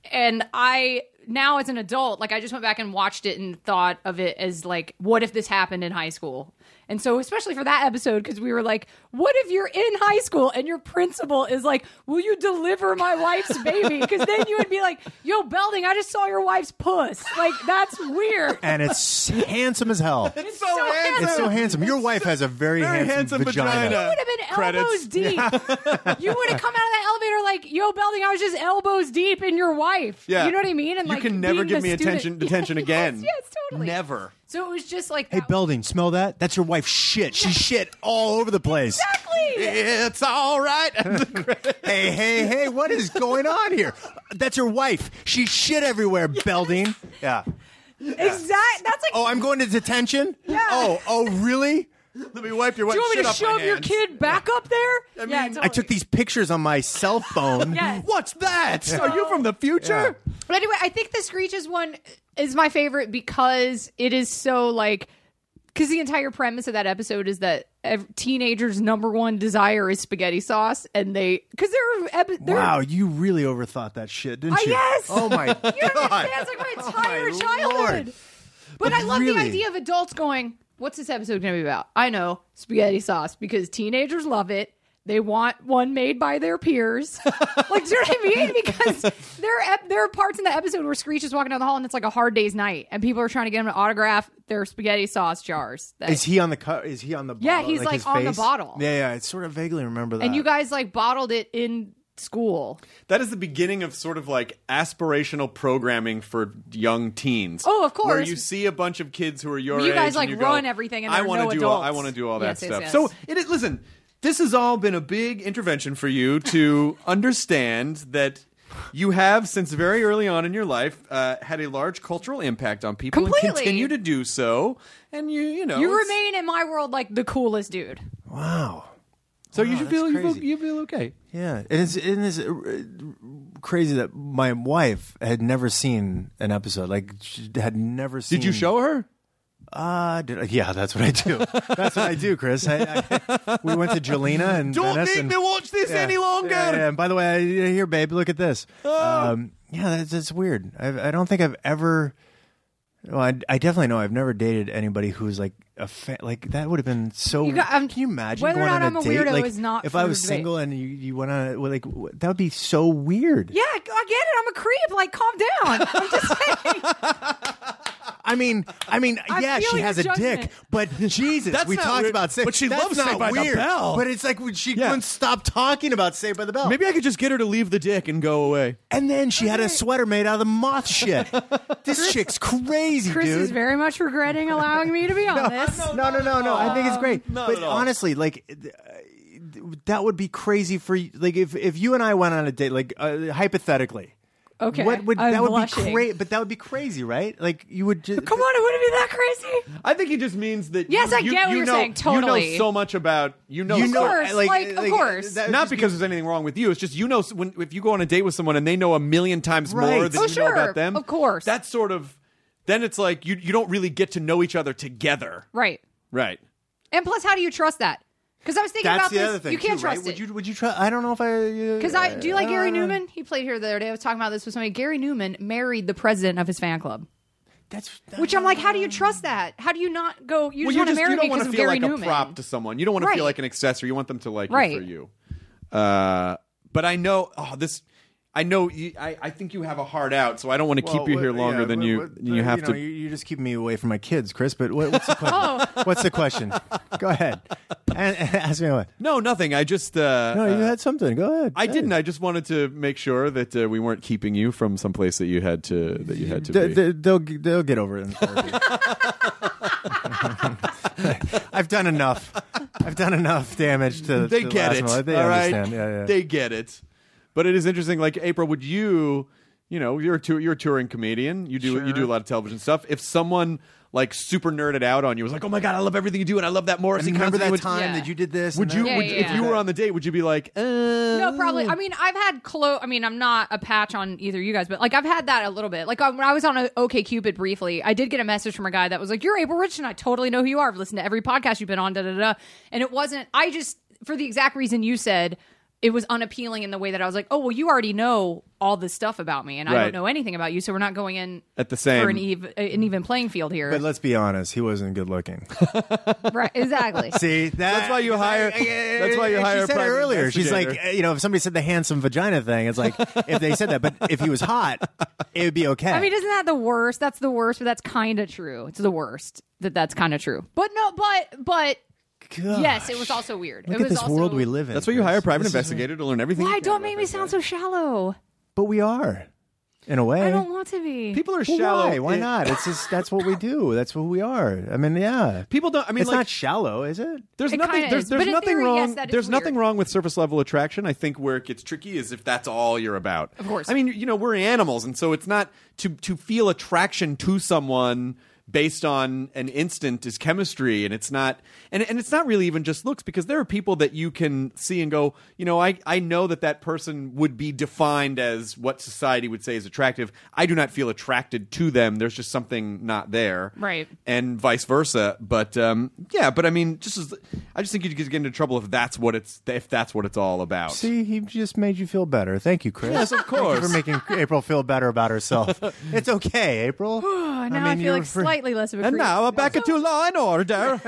I now as an adult, like I just went back and watched it and thought of it as like, what if this happened in high school? And so especially for that episode, because we were like, what if you're in high school and your principal is like, will you deliver my wife's baby? Because then you would be like, yo, Belding, I just saw your wife's puss. Like, that's weird. And it's handsome as hell. It's so handsome. It's so handsome. Your wife has a very handsome vagina. You would have been elbows deep. You would have come out of that elevator like, yo, Belding, I was just elbows deep in your wife. Yeah. You know what I mean? And you like, can never being give the me student- attention again. Yes, totally. Never. So it was just like, Hey, Belding, smell that? That's your wife's shit. She shit all over the place. exactly. It's all right. Hey, what is going on here? That's your wife. She shit everywhere, Belding. Yeah. Exact. That's like. Oh, I'm going to detention? Yeah. Oh, really? Let me wipe your do wife's you want me shit to off my shove your hands. kid back up there? Yeah, totally. I took these pictures on my cell phone. Yes. What's that? Are you from the future? Yeah. But anyway, I think the Screeches one, is my favorite because it is so like, because the entire premise of that episode is that teenagers' number one desire is spaghetti sauce, and because they're wow, you really overthought that shit, didn't you? Yes. Oh my god. You understand? It's like my entire childhood. Lord. But I love the really? idea of adults going, "What's this episode going to be about?" I know, spaghetti sauce, because teenagers love it. They want one made by their peers. Like, do you know what I mean? Because there are parts in the episode where Screech is walking down the hall and it's like a hard day's night, and people are trying to get him to autograph their spaghetti sauce jars. Is he on the Is he on the bottle? Yeah, he's like his on the face? bottle. Yeah, I sort of vaguely remember that. And you guys like bottled it in school. That is the beginning of sort of like aspirational programming for young teens. Oh, of course. Where you see a bunch of kids who are your age. You guys like and you run go, everything, and there are wanna no do adults. I want to do all that Yes, yes, stuff. yes. So it is. Listen, this has all been a big intervention for you to understand that you have, since very early on in your life, had a large cultural impact on people Completely. and continue to do so. And you know, You remain in my world like the coolest dude. Wow. So Wow, you should that's feel crazy. you feel okay. Yeah, it is crazy that my wife had never seen an episode. Like, she had never seen. Did you show her? Yeah, that's what I do. That's what I do, Chris. We went to Jelena and Don't Venice make and, me watch this any longer. Yeah, and by the way, here, babe, look at this. Yeah, that's weird. I don't think I've ever. Well, I definitely know I've never dated anybody who's like a fan. Like, that would have been so. Can you imagine whether going or not on I'm a date? weirdo Like, is not if for I the was debate. single and you went on it, like, that would be so weird. Yeah, I get it. I'm a creep. Like, calm down. I'm just saying. I mean, yeah, feel she your has a judgment. dick, but Jesus, That's we not talked weird, about Saved, but she that's loves not Saved by the weird. Bell. But it's like she couldn't stop talking about Saved by the Bell. Maybe I could just get her to leave the dick and go away. And then she had a sweater made out of the moth shit. This chick's crazy, Chris dude. is very much regretting allowing me to be on this. No. I think it's great. Not But at all. honestly, like, that would be crazy for you. Like, if you and I went on a date, like, hypothetically. Okay, What would I'm that would blushing. be great? But that would be crazy, right? Like, you would just Come on, it wouldn't be that crazy. I think it just means that Yes, I get what you you're know, saying, totally. You know so much about You Of know, course, of course. that would not just be- because there's anything wrong with you. It's just if you go on a date with someone and they know a million times more Right. than Oh, you know sure, about them. of course. That's sort of then it's like you don't really get to know each other together. Right. Right. And plus, how do you trust that? Because I was thinking That's about the this. other thing. You can't too, right? trust it. Would you try? I don't know if I. Because do you like Gary Newman? He played here the other day. I was talking about this with somebody. Gary Newman married the president of his fan club. Which I'm like, how do you trust that? How do you not go? You just want to marry you me don't want because to of feel Gary like Newman. a prop to someone. You don't want to Right. feel like an accessory. You want them to like Right. you for you. But I know this. I know. I think you have a heart out, so I don't want to keep you here longer than you have to. You're just keeping me away from my kids, Chris. But what's the question? What's the question? Go ahead and ask me what. No, nothing. I just. No, you had something. Go ahead. I didn't. I just wanted to make sure that we weren't keeping you from some place that you had to be. They'll get over it in therapy. I've done enough. I've done enough damage to. They to get last it. one. They all right. understand. Yeah. They get it. But it is interesting. Like April, would you? You know, you're a touring comedian. You do a lot of television stuff. If someone like super nerded out on you, was like, "Oh my god, I love everything you do, and I love that Morrissey." Remember that would, time that you did this? Would and you? that? If you were on the date, would you be like, No, probably. I mean, I've had I'm not a patch on either you guys, but like I've had that a little bit. Like when I was on OkCupid briefly, I did get a message from a guy that was like, "You're April Richardson. I totally know who you are. I've listened to every podcast you've been on." And it wasn't. I just, for the exact reason you said, it was unappealing in the way that I was like, "Oh, well, you already know all this stuff about me, and I Right. don't know anything about you, so we're not going in at the same for an even playing field here." But let's be honest, he wasn't good looking. Right? Exactly. See, That's why you hire. That's why you hire. She a said it private earlier. She's like, investigator. if somebody said the handsome vagina thing, it's like if they said that, but if he was hot, it would be okay. I mean, isn't that the worst? That's the worst, but that's kind of true. It's the worst that's kind of true. But no, but Gosh. yes, it was also weird. Look it at was this also, world we live in. That's why you hire a private This is- investigator to learn everything. Why you can don't about make me that sound guy. so shallow? But we are, in a way. I don't want to be. People are Well, shallow. Why not? It's just that's what we do. That's what we are. I mean, yeah. People don't. I mean, it's like, not shallow, is it? There's It nothing. kinda There's is. But in nothing theory, wrong. yes, that is there's nothing weird. wrong with surface level attraction. I think where it gets tricky is if that's all you're about. Of course. I mean, we're animals, and so it's not to feel attraction to someone based on an instant is chemistry, and it's not and it's not really even just looks, because there are people that you can see and go, I know that person would be defined as what society would say is attractive. I do not feel attracted to them. There's just something not there. Right. And vice versa. But I mean, I just think you could get into trouble if that's what it's all about. See, he just made you feel better. Thank you, Chris. Yes, of course. Thank you for making April feel better about herself. It's okay, April. Now I feel like slightly less of a creep. And now back to Law and Order.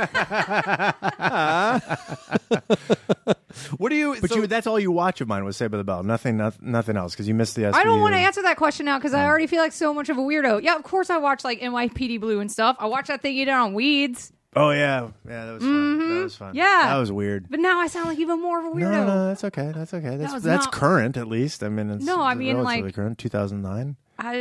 What do you? But that's all you watch of mine was Saved by the Bell. Nothing else, because you missed the SVU. I don't want to answer that question now because I already feel like so much of a weirdo. Yeah, of course I watch like NYPD Blue and stuff. I watched that thing you did on Weeds. Oh yeah, that was fun. That was fun. Yeah, that was weird. But now I sound like even more of a weirdo. No, that's okay. That's current at least. I mean, it's relatively like current. 2009.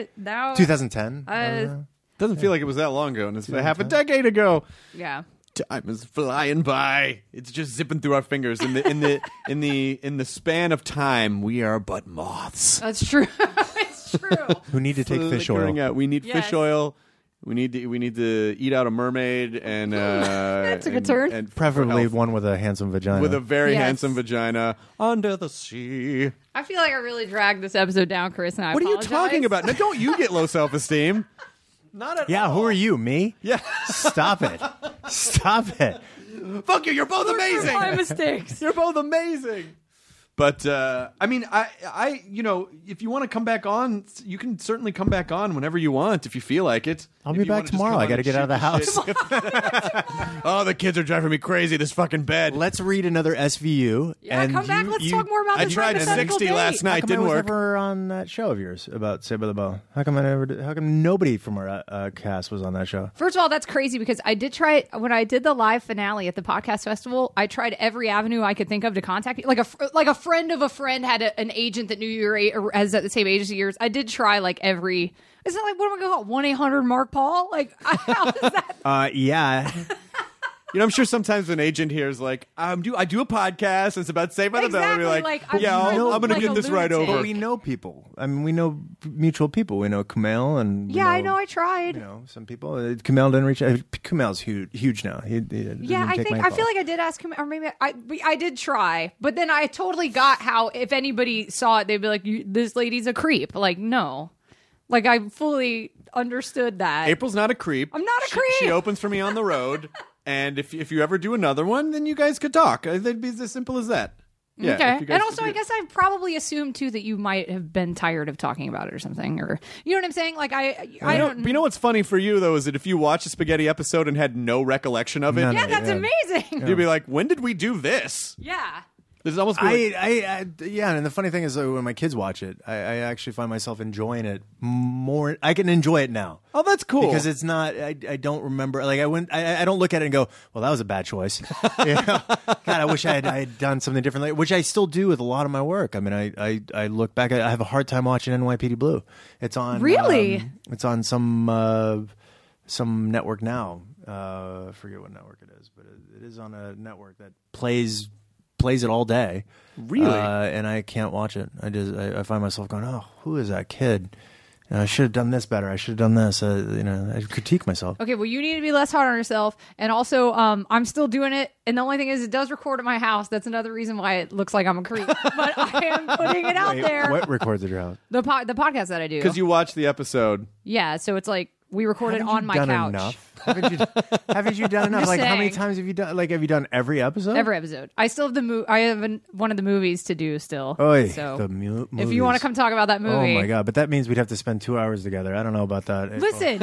2010. Doesn't feel like it was that long ago, and it's half a decade ago. Yeah. Time is flying by. It's just zipping through our fingers. In the span of time, we are but moths. That's true. It's true. Who need to take fish oil? Out. We need fish oil. We need to eat out a mermaid and that's a good turn. And preferably one with a handsome vagina. With a very handsome vagina under the sea. I feel like I really dragged this episode down, Chris, and I What apologize. are you talking about? Now, don't you get low self-esteem? Not at all. Yeah, who are you? Me? Yeah. Stop it. Fuck you. You're both amazing. My mistakes. You're both amazing. But I mean, I if you want to come back on, you can certainly come back on whenever you want if you feel like it. I'll be back tomorrow. I got to get out of the house. Oh, the kids are driving me crazy. This fucking bed. Let's read another SVU. Yeah, and come back. Let's talk more about I this. tried 60 last night. Didn't work. I was work. never on that show of yours about Saved by the Bell. How come nobody from our cast was on that show? First of all, that's crazy because I did try it when I did the live finale at the podcast festival. I tried every avenue I could think of to contact you. Like a friend of a friend had an agent that knew you were as at the same age as yours. I did try like every. Is it like, what am I going to call 1-800 Mark Paul? Like, how is that? Yeah. I'm sure sometimes an agent here is like, I do a podcast. And it's about Saved by the Bell. And we're like, I'm going to get this right over. But we know people. I mean, we know mutual people. We know Kumail and I know. I tried. Some people. Kumail didn't reach. Kumail's huge now. I feel like I did ask him, or maybe I did try, but then I totally got how if anybody saw it, they'd be like, "This lady's a creep." Like, no. Like, I fully understood that. April's not a creep. I'm not a creep. She opens for me on the road, and if you ever do another one, then you guys could talk. It'd be as simple as that. Yeah, okay. And also, I guess I probably assumed, too, that you might have been tired of talking about it or something. Or, you know what I'm saying? Like, I don't... You know what's funny for you, though, is that if you watch a spaghetti episode and had no recollection of it... that's amazing. You'd be like, when did we do this? Yeah. This almost and the funny thing is when my kids watch it, I actually find myself enjoying it more. I can enjoy it now. Oh, that's cool. Because it's not. I don't remember. Like I don't look at it and go, well, that was a bad choice. God, I wish I had done something differently. Which I still do with a lot of my work. I mean, I look back. I have a hard time watching NYPD Blue. It's on really. It's on some network now. I forget what network it is, but it is on a network that plays it all day. Really? And I can't watch it. I find myself going, oh, who is that kid? I should have done this better. I should have done this. I critique myself. Okay, well, you need to be less hard on yourself. And also, I'm still doing it. And the only thing is, it does record at my house. That's another reason why it looks like I'm a creep. But I am putting it out there. What records at your house? The podcast that I do. Because you watch the episode. Yeah, so it's like we recorded on my couch. Enough? Haven't you done enough? Like, how many times have you done? Like, have you done every episode? Every episode. I still have I have one of the movies to do still. Oy, so the movies. If you want to come talk about that movie. Oh my god! But that means we'd have to spend 2 hours together. I don't know about that.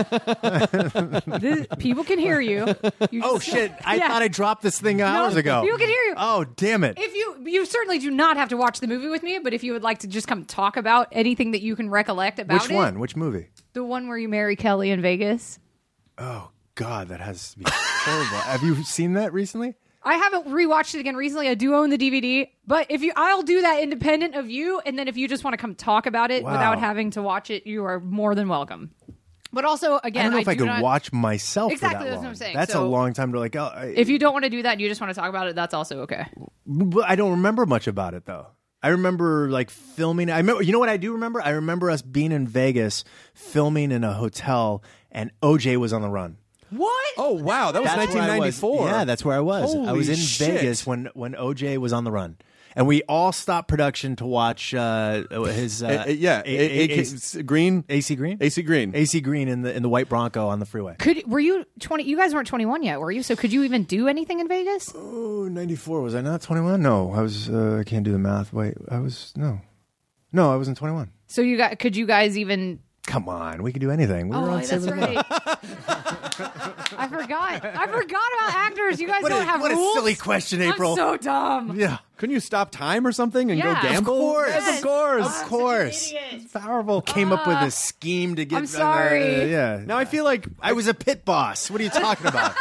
Listen, people can hear you. Shit! I thought I dropped this thing hours ago. People can hear you. Oh, damn it! If you certainly do not have to watch the movie with me, but if you would like to just come talk about anything that you can recollect about Which one? Which movie? The one where you marry Kelly in Vegas. Oh God, that has to be horrible. Have you seen that recently? I haven't rewatched it again recently. I do own the DVD, but I'll do that independent of you. And then if you just want to come talk about it without having to watch it, you are more than welcome. But also, again, I don't know if I could watch myself. Exactly, for that that's long. what I'm saying. That's a long time to like. If you don't want to do that, and you just want to talk about it. That's also okay. I don't remember much about it though. I remember like filming. I remember. You know what I do remember? I remember us being in Vegas, filming in a hotel, and OJ was on the run. What? Oh wow, that was That's where I was. 1994. Yeah, that's where I was. I Holy was in shit. Vegas when OJ was on the run, and we all stopped production to watch his Green. AC Green in the white Bronco on the freeway. Were you 20? You guys weren't 21 yet, were you? So could you even do anything in Vegas? Oh, 94. Was I not 21? No, I was. I can't do the math. Wait, I was no, I wasn't 21. So could you guys even? Come on, we could do anything. We were on that's Saving the Bell. right. I forgot about actors. You guys don't have what rules. a silly question, April. I'm so dumb. Yeah. Couldn't you stop time or something and Yeah. go gamble? Of course. Yes. Of course. Of course. Idiot. Powerful came up with a scheme to get. I'm sorry. Yeah. Now I feel like I was a pit boss. What are you talking about?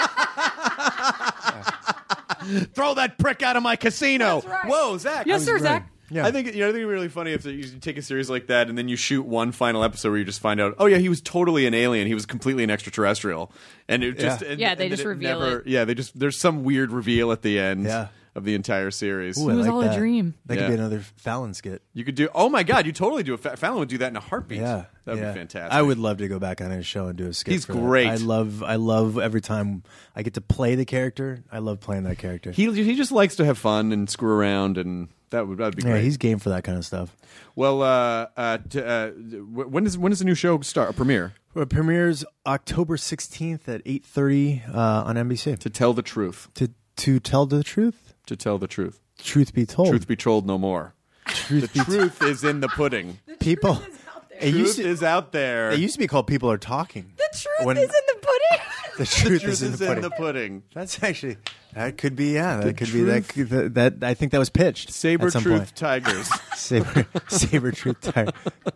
throw that prick out of my casino. That's right. Whoa, Zach. Yes, sir, Zach. Yeah. I think it'd be really funny if you take a series like that and then you shoot one final episode where you just find out, oh yeah, he was totally an alien. He was completely an extraterrestrial, and it just they just reveal it. Yeah, there's some weird reveal at the end Yeah. of the entire series. Ooh, It I was like all a that. dream. That could be another Fallon skit. You could do. Oh my God, you totally do. Fallon would do that in a heartbeat. Yeah, that would be fantastic. I would love to go back on his show and do a skit. He's for that. great. I love every time I get to play the character. I love playing that character. He just likes to have fun and screw around, and that'd be Yeah, great. he's game for that kind of stuff. Well, when does the new show start? Premiere? It premieres October 16th at 8:30 on NBC. To tell the truth. To tell the truth. To tell the truth. Truth be told. Truth be told no more. The truth is in the pudding. People. Truth is out there. It used to be called People Are Talking. The truth is in the pudding. The truth, Truth is in the pudding. That's actually that could be that could be that I think that was pitched. Saber at some Truth point. Tigers. Saber Truth Tiger.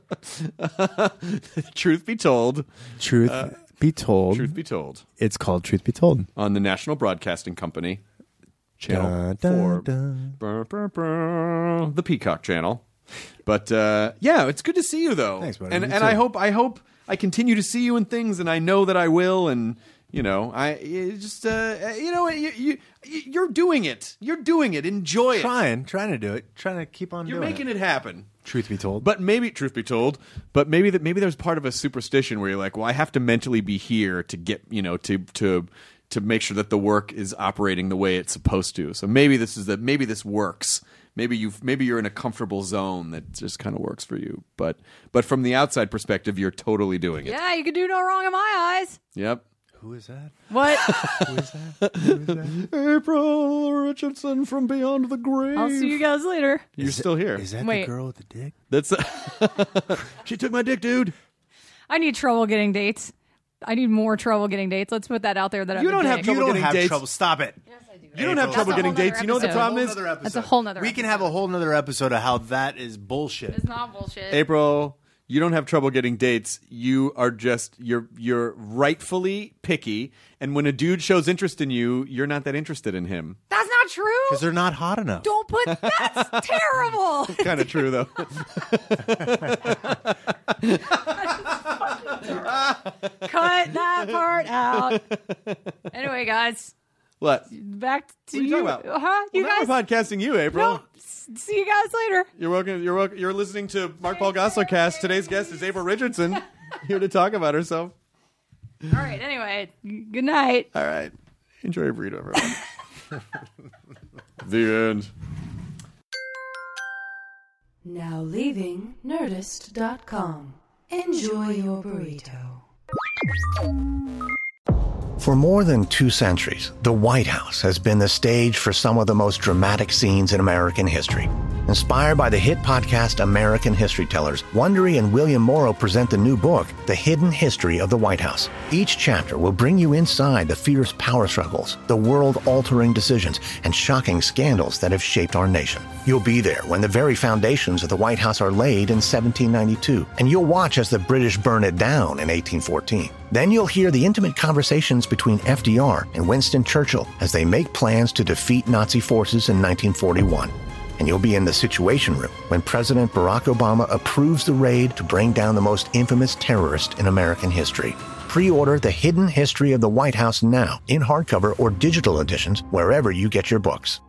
Truth be told. Truth be told. Truth be told. It's called Truth Be Told On the National Broadcasting Company. Channel Dun, 4. dun. Brr, brr, brr. The Peacock Channel. But yeah, it's good to see you though. Thanks, buddy. And You I too. hope I continue to see you in things, and I know that I will. And you know, you're doing it. You're doing it. Enjoy it. Trying to do it. Trying to keep on You're doing making it happen. Truth be told. But maybe, truth be told, maybe there's part of a superstition where you're like, well, I have to mentally be here to get, to make sure that the work is operating the way it's supposed to. So maybe this works. Maybe you're in a comfortable zone that just kind of works for you. But from the outside perspective, you're totally doing it. Yeah, you can do no wrong in my eyes. Yep. Who is that? What? Who is that? April Richardson from Beyond the Grave. I'll see you guys later. You're still here. Is that Wait. the girl with the dick? That's she took my dick, dude. I need trouble getting dates. I need more trouble getting dates. Let's put that out there. That You don't have trouble getting dates. trouble. Stop it. Yes, I do. You don't have trouble That's a getting whole dates. You know what the nother problem is? That's a whole nother We can episode. have a whole nother episode of how that is bullshit. It's not bullshit. April, you don't have trouble getting dates. You are just you're rightfully picky, and when a dude shows interest in you, you're not that interested in him. That's not true. Because they're not hot enough. Don't put. That's terrible. Kind of true though. Cut that part out. Anyway, guys, What? back to What are you talking about? Huh? You Well, now guys. we're podcasting you, April. No, see you guys later. You're welcome. You're listening to Mark Paul Gosselaar Cast. Today's guest is April Richardson, here to talk about herself. All right. Anyway, good night. All right. Enjoy your burrito, everyone. The end. Now leaving Nerdist.com. Enjoy your burrito. For more than 2 centuries, the White House has been the stage for some of the most dramatic scenes in American history. Inspired by the hit podcast American History Tellers, Wondery and William Morrow present the new book, The Hidden History of the White House. Each chapter will bring you inside the fierce power struggles, the world-altering decisions, and shocking scandals that have shaped our nation. You'll be there when the very foundations of the White House are laid in 1792, and you'll watch as the British burn it down in 1814. Then you'll hear the intimate conversations between FDR and Winston Churchill as they make plans to defeat Nazi forces in 1941. And you'll be in the Situation Room when President Barack Obama approves the raid to bring down the most infamous terrorist in American history. Pre-order The Hidden History of the White House now in hardcover or digital editions wherever you get your books.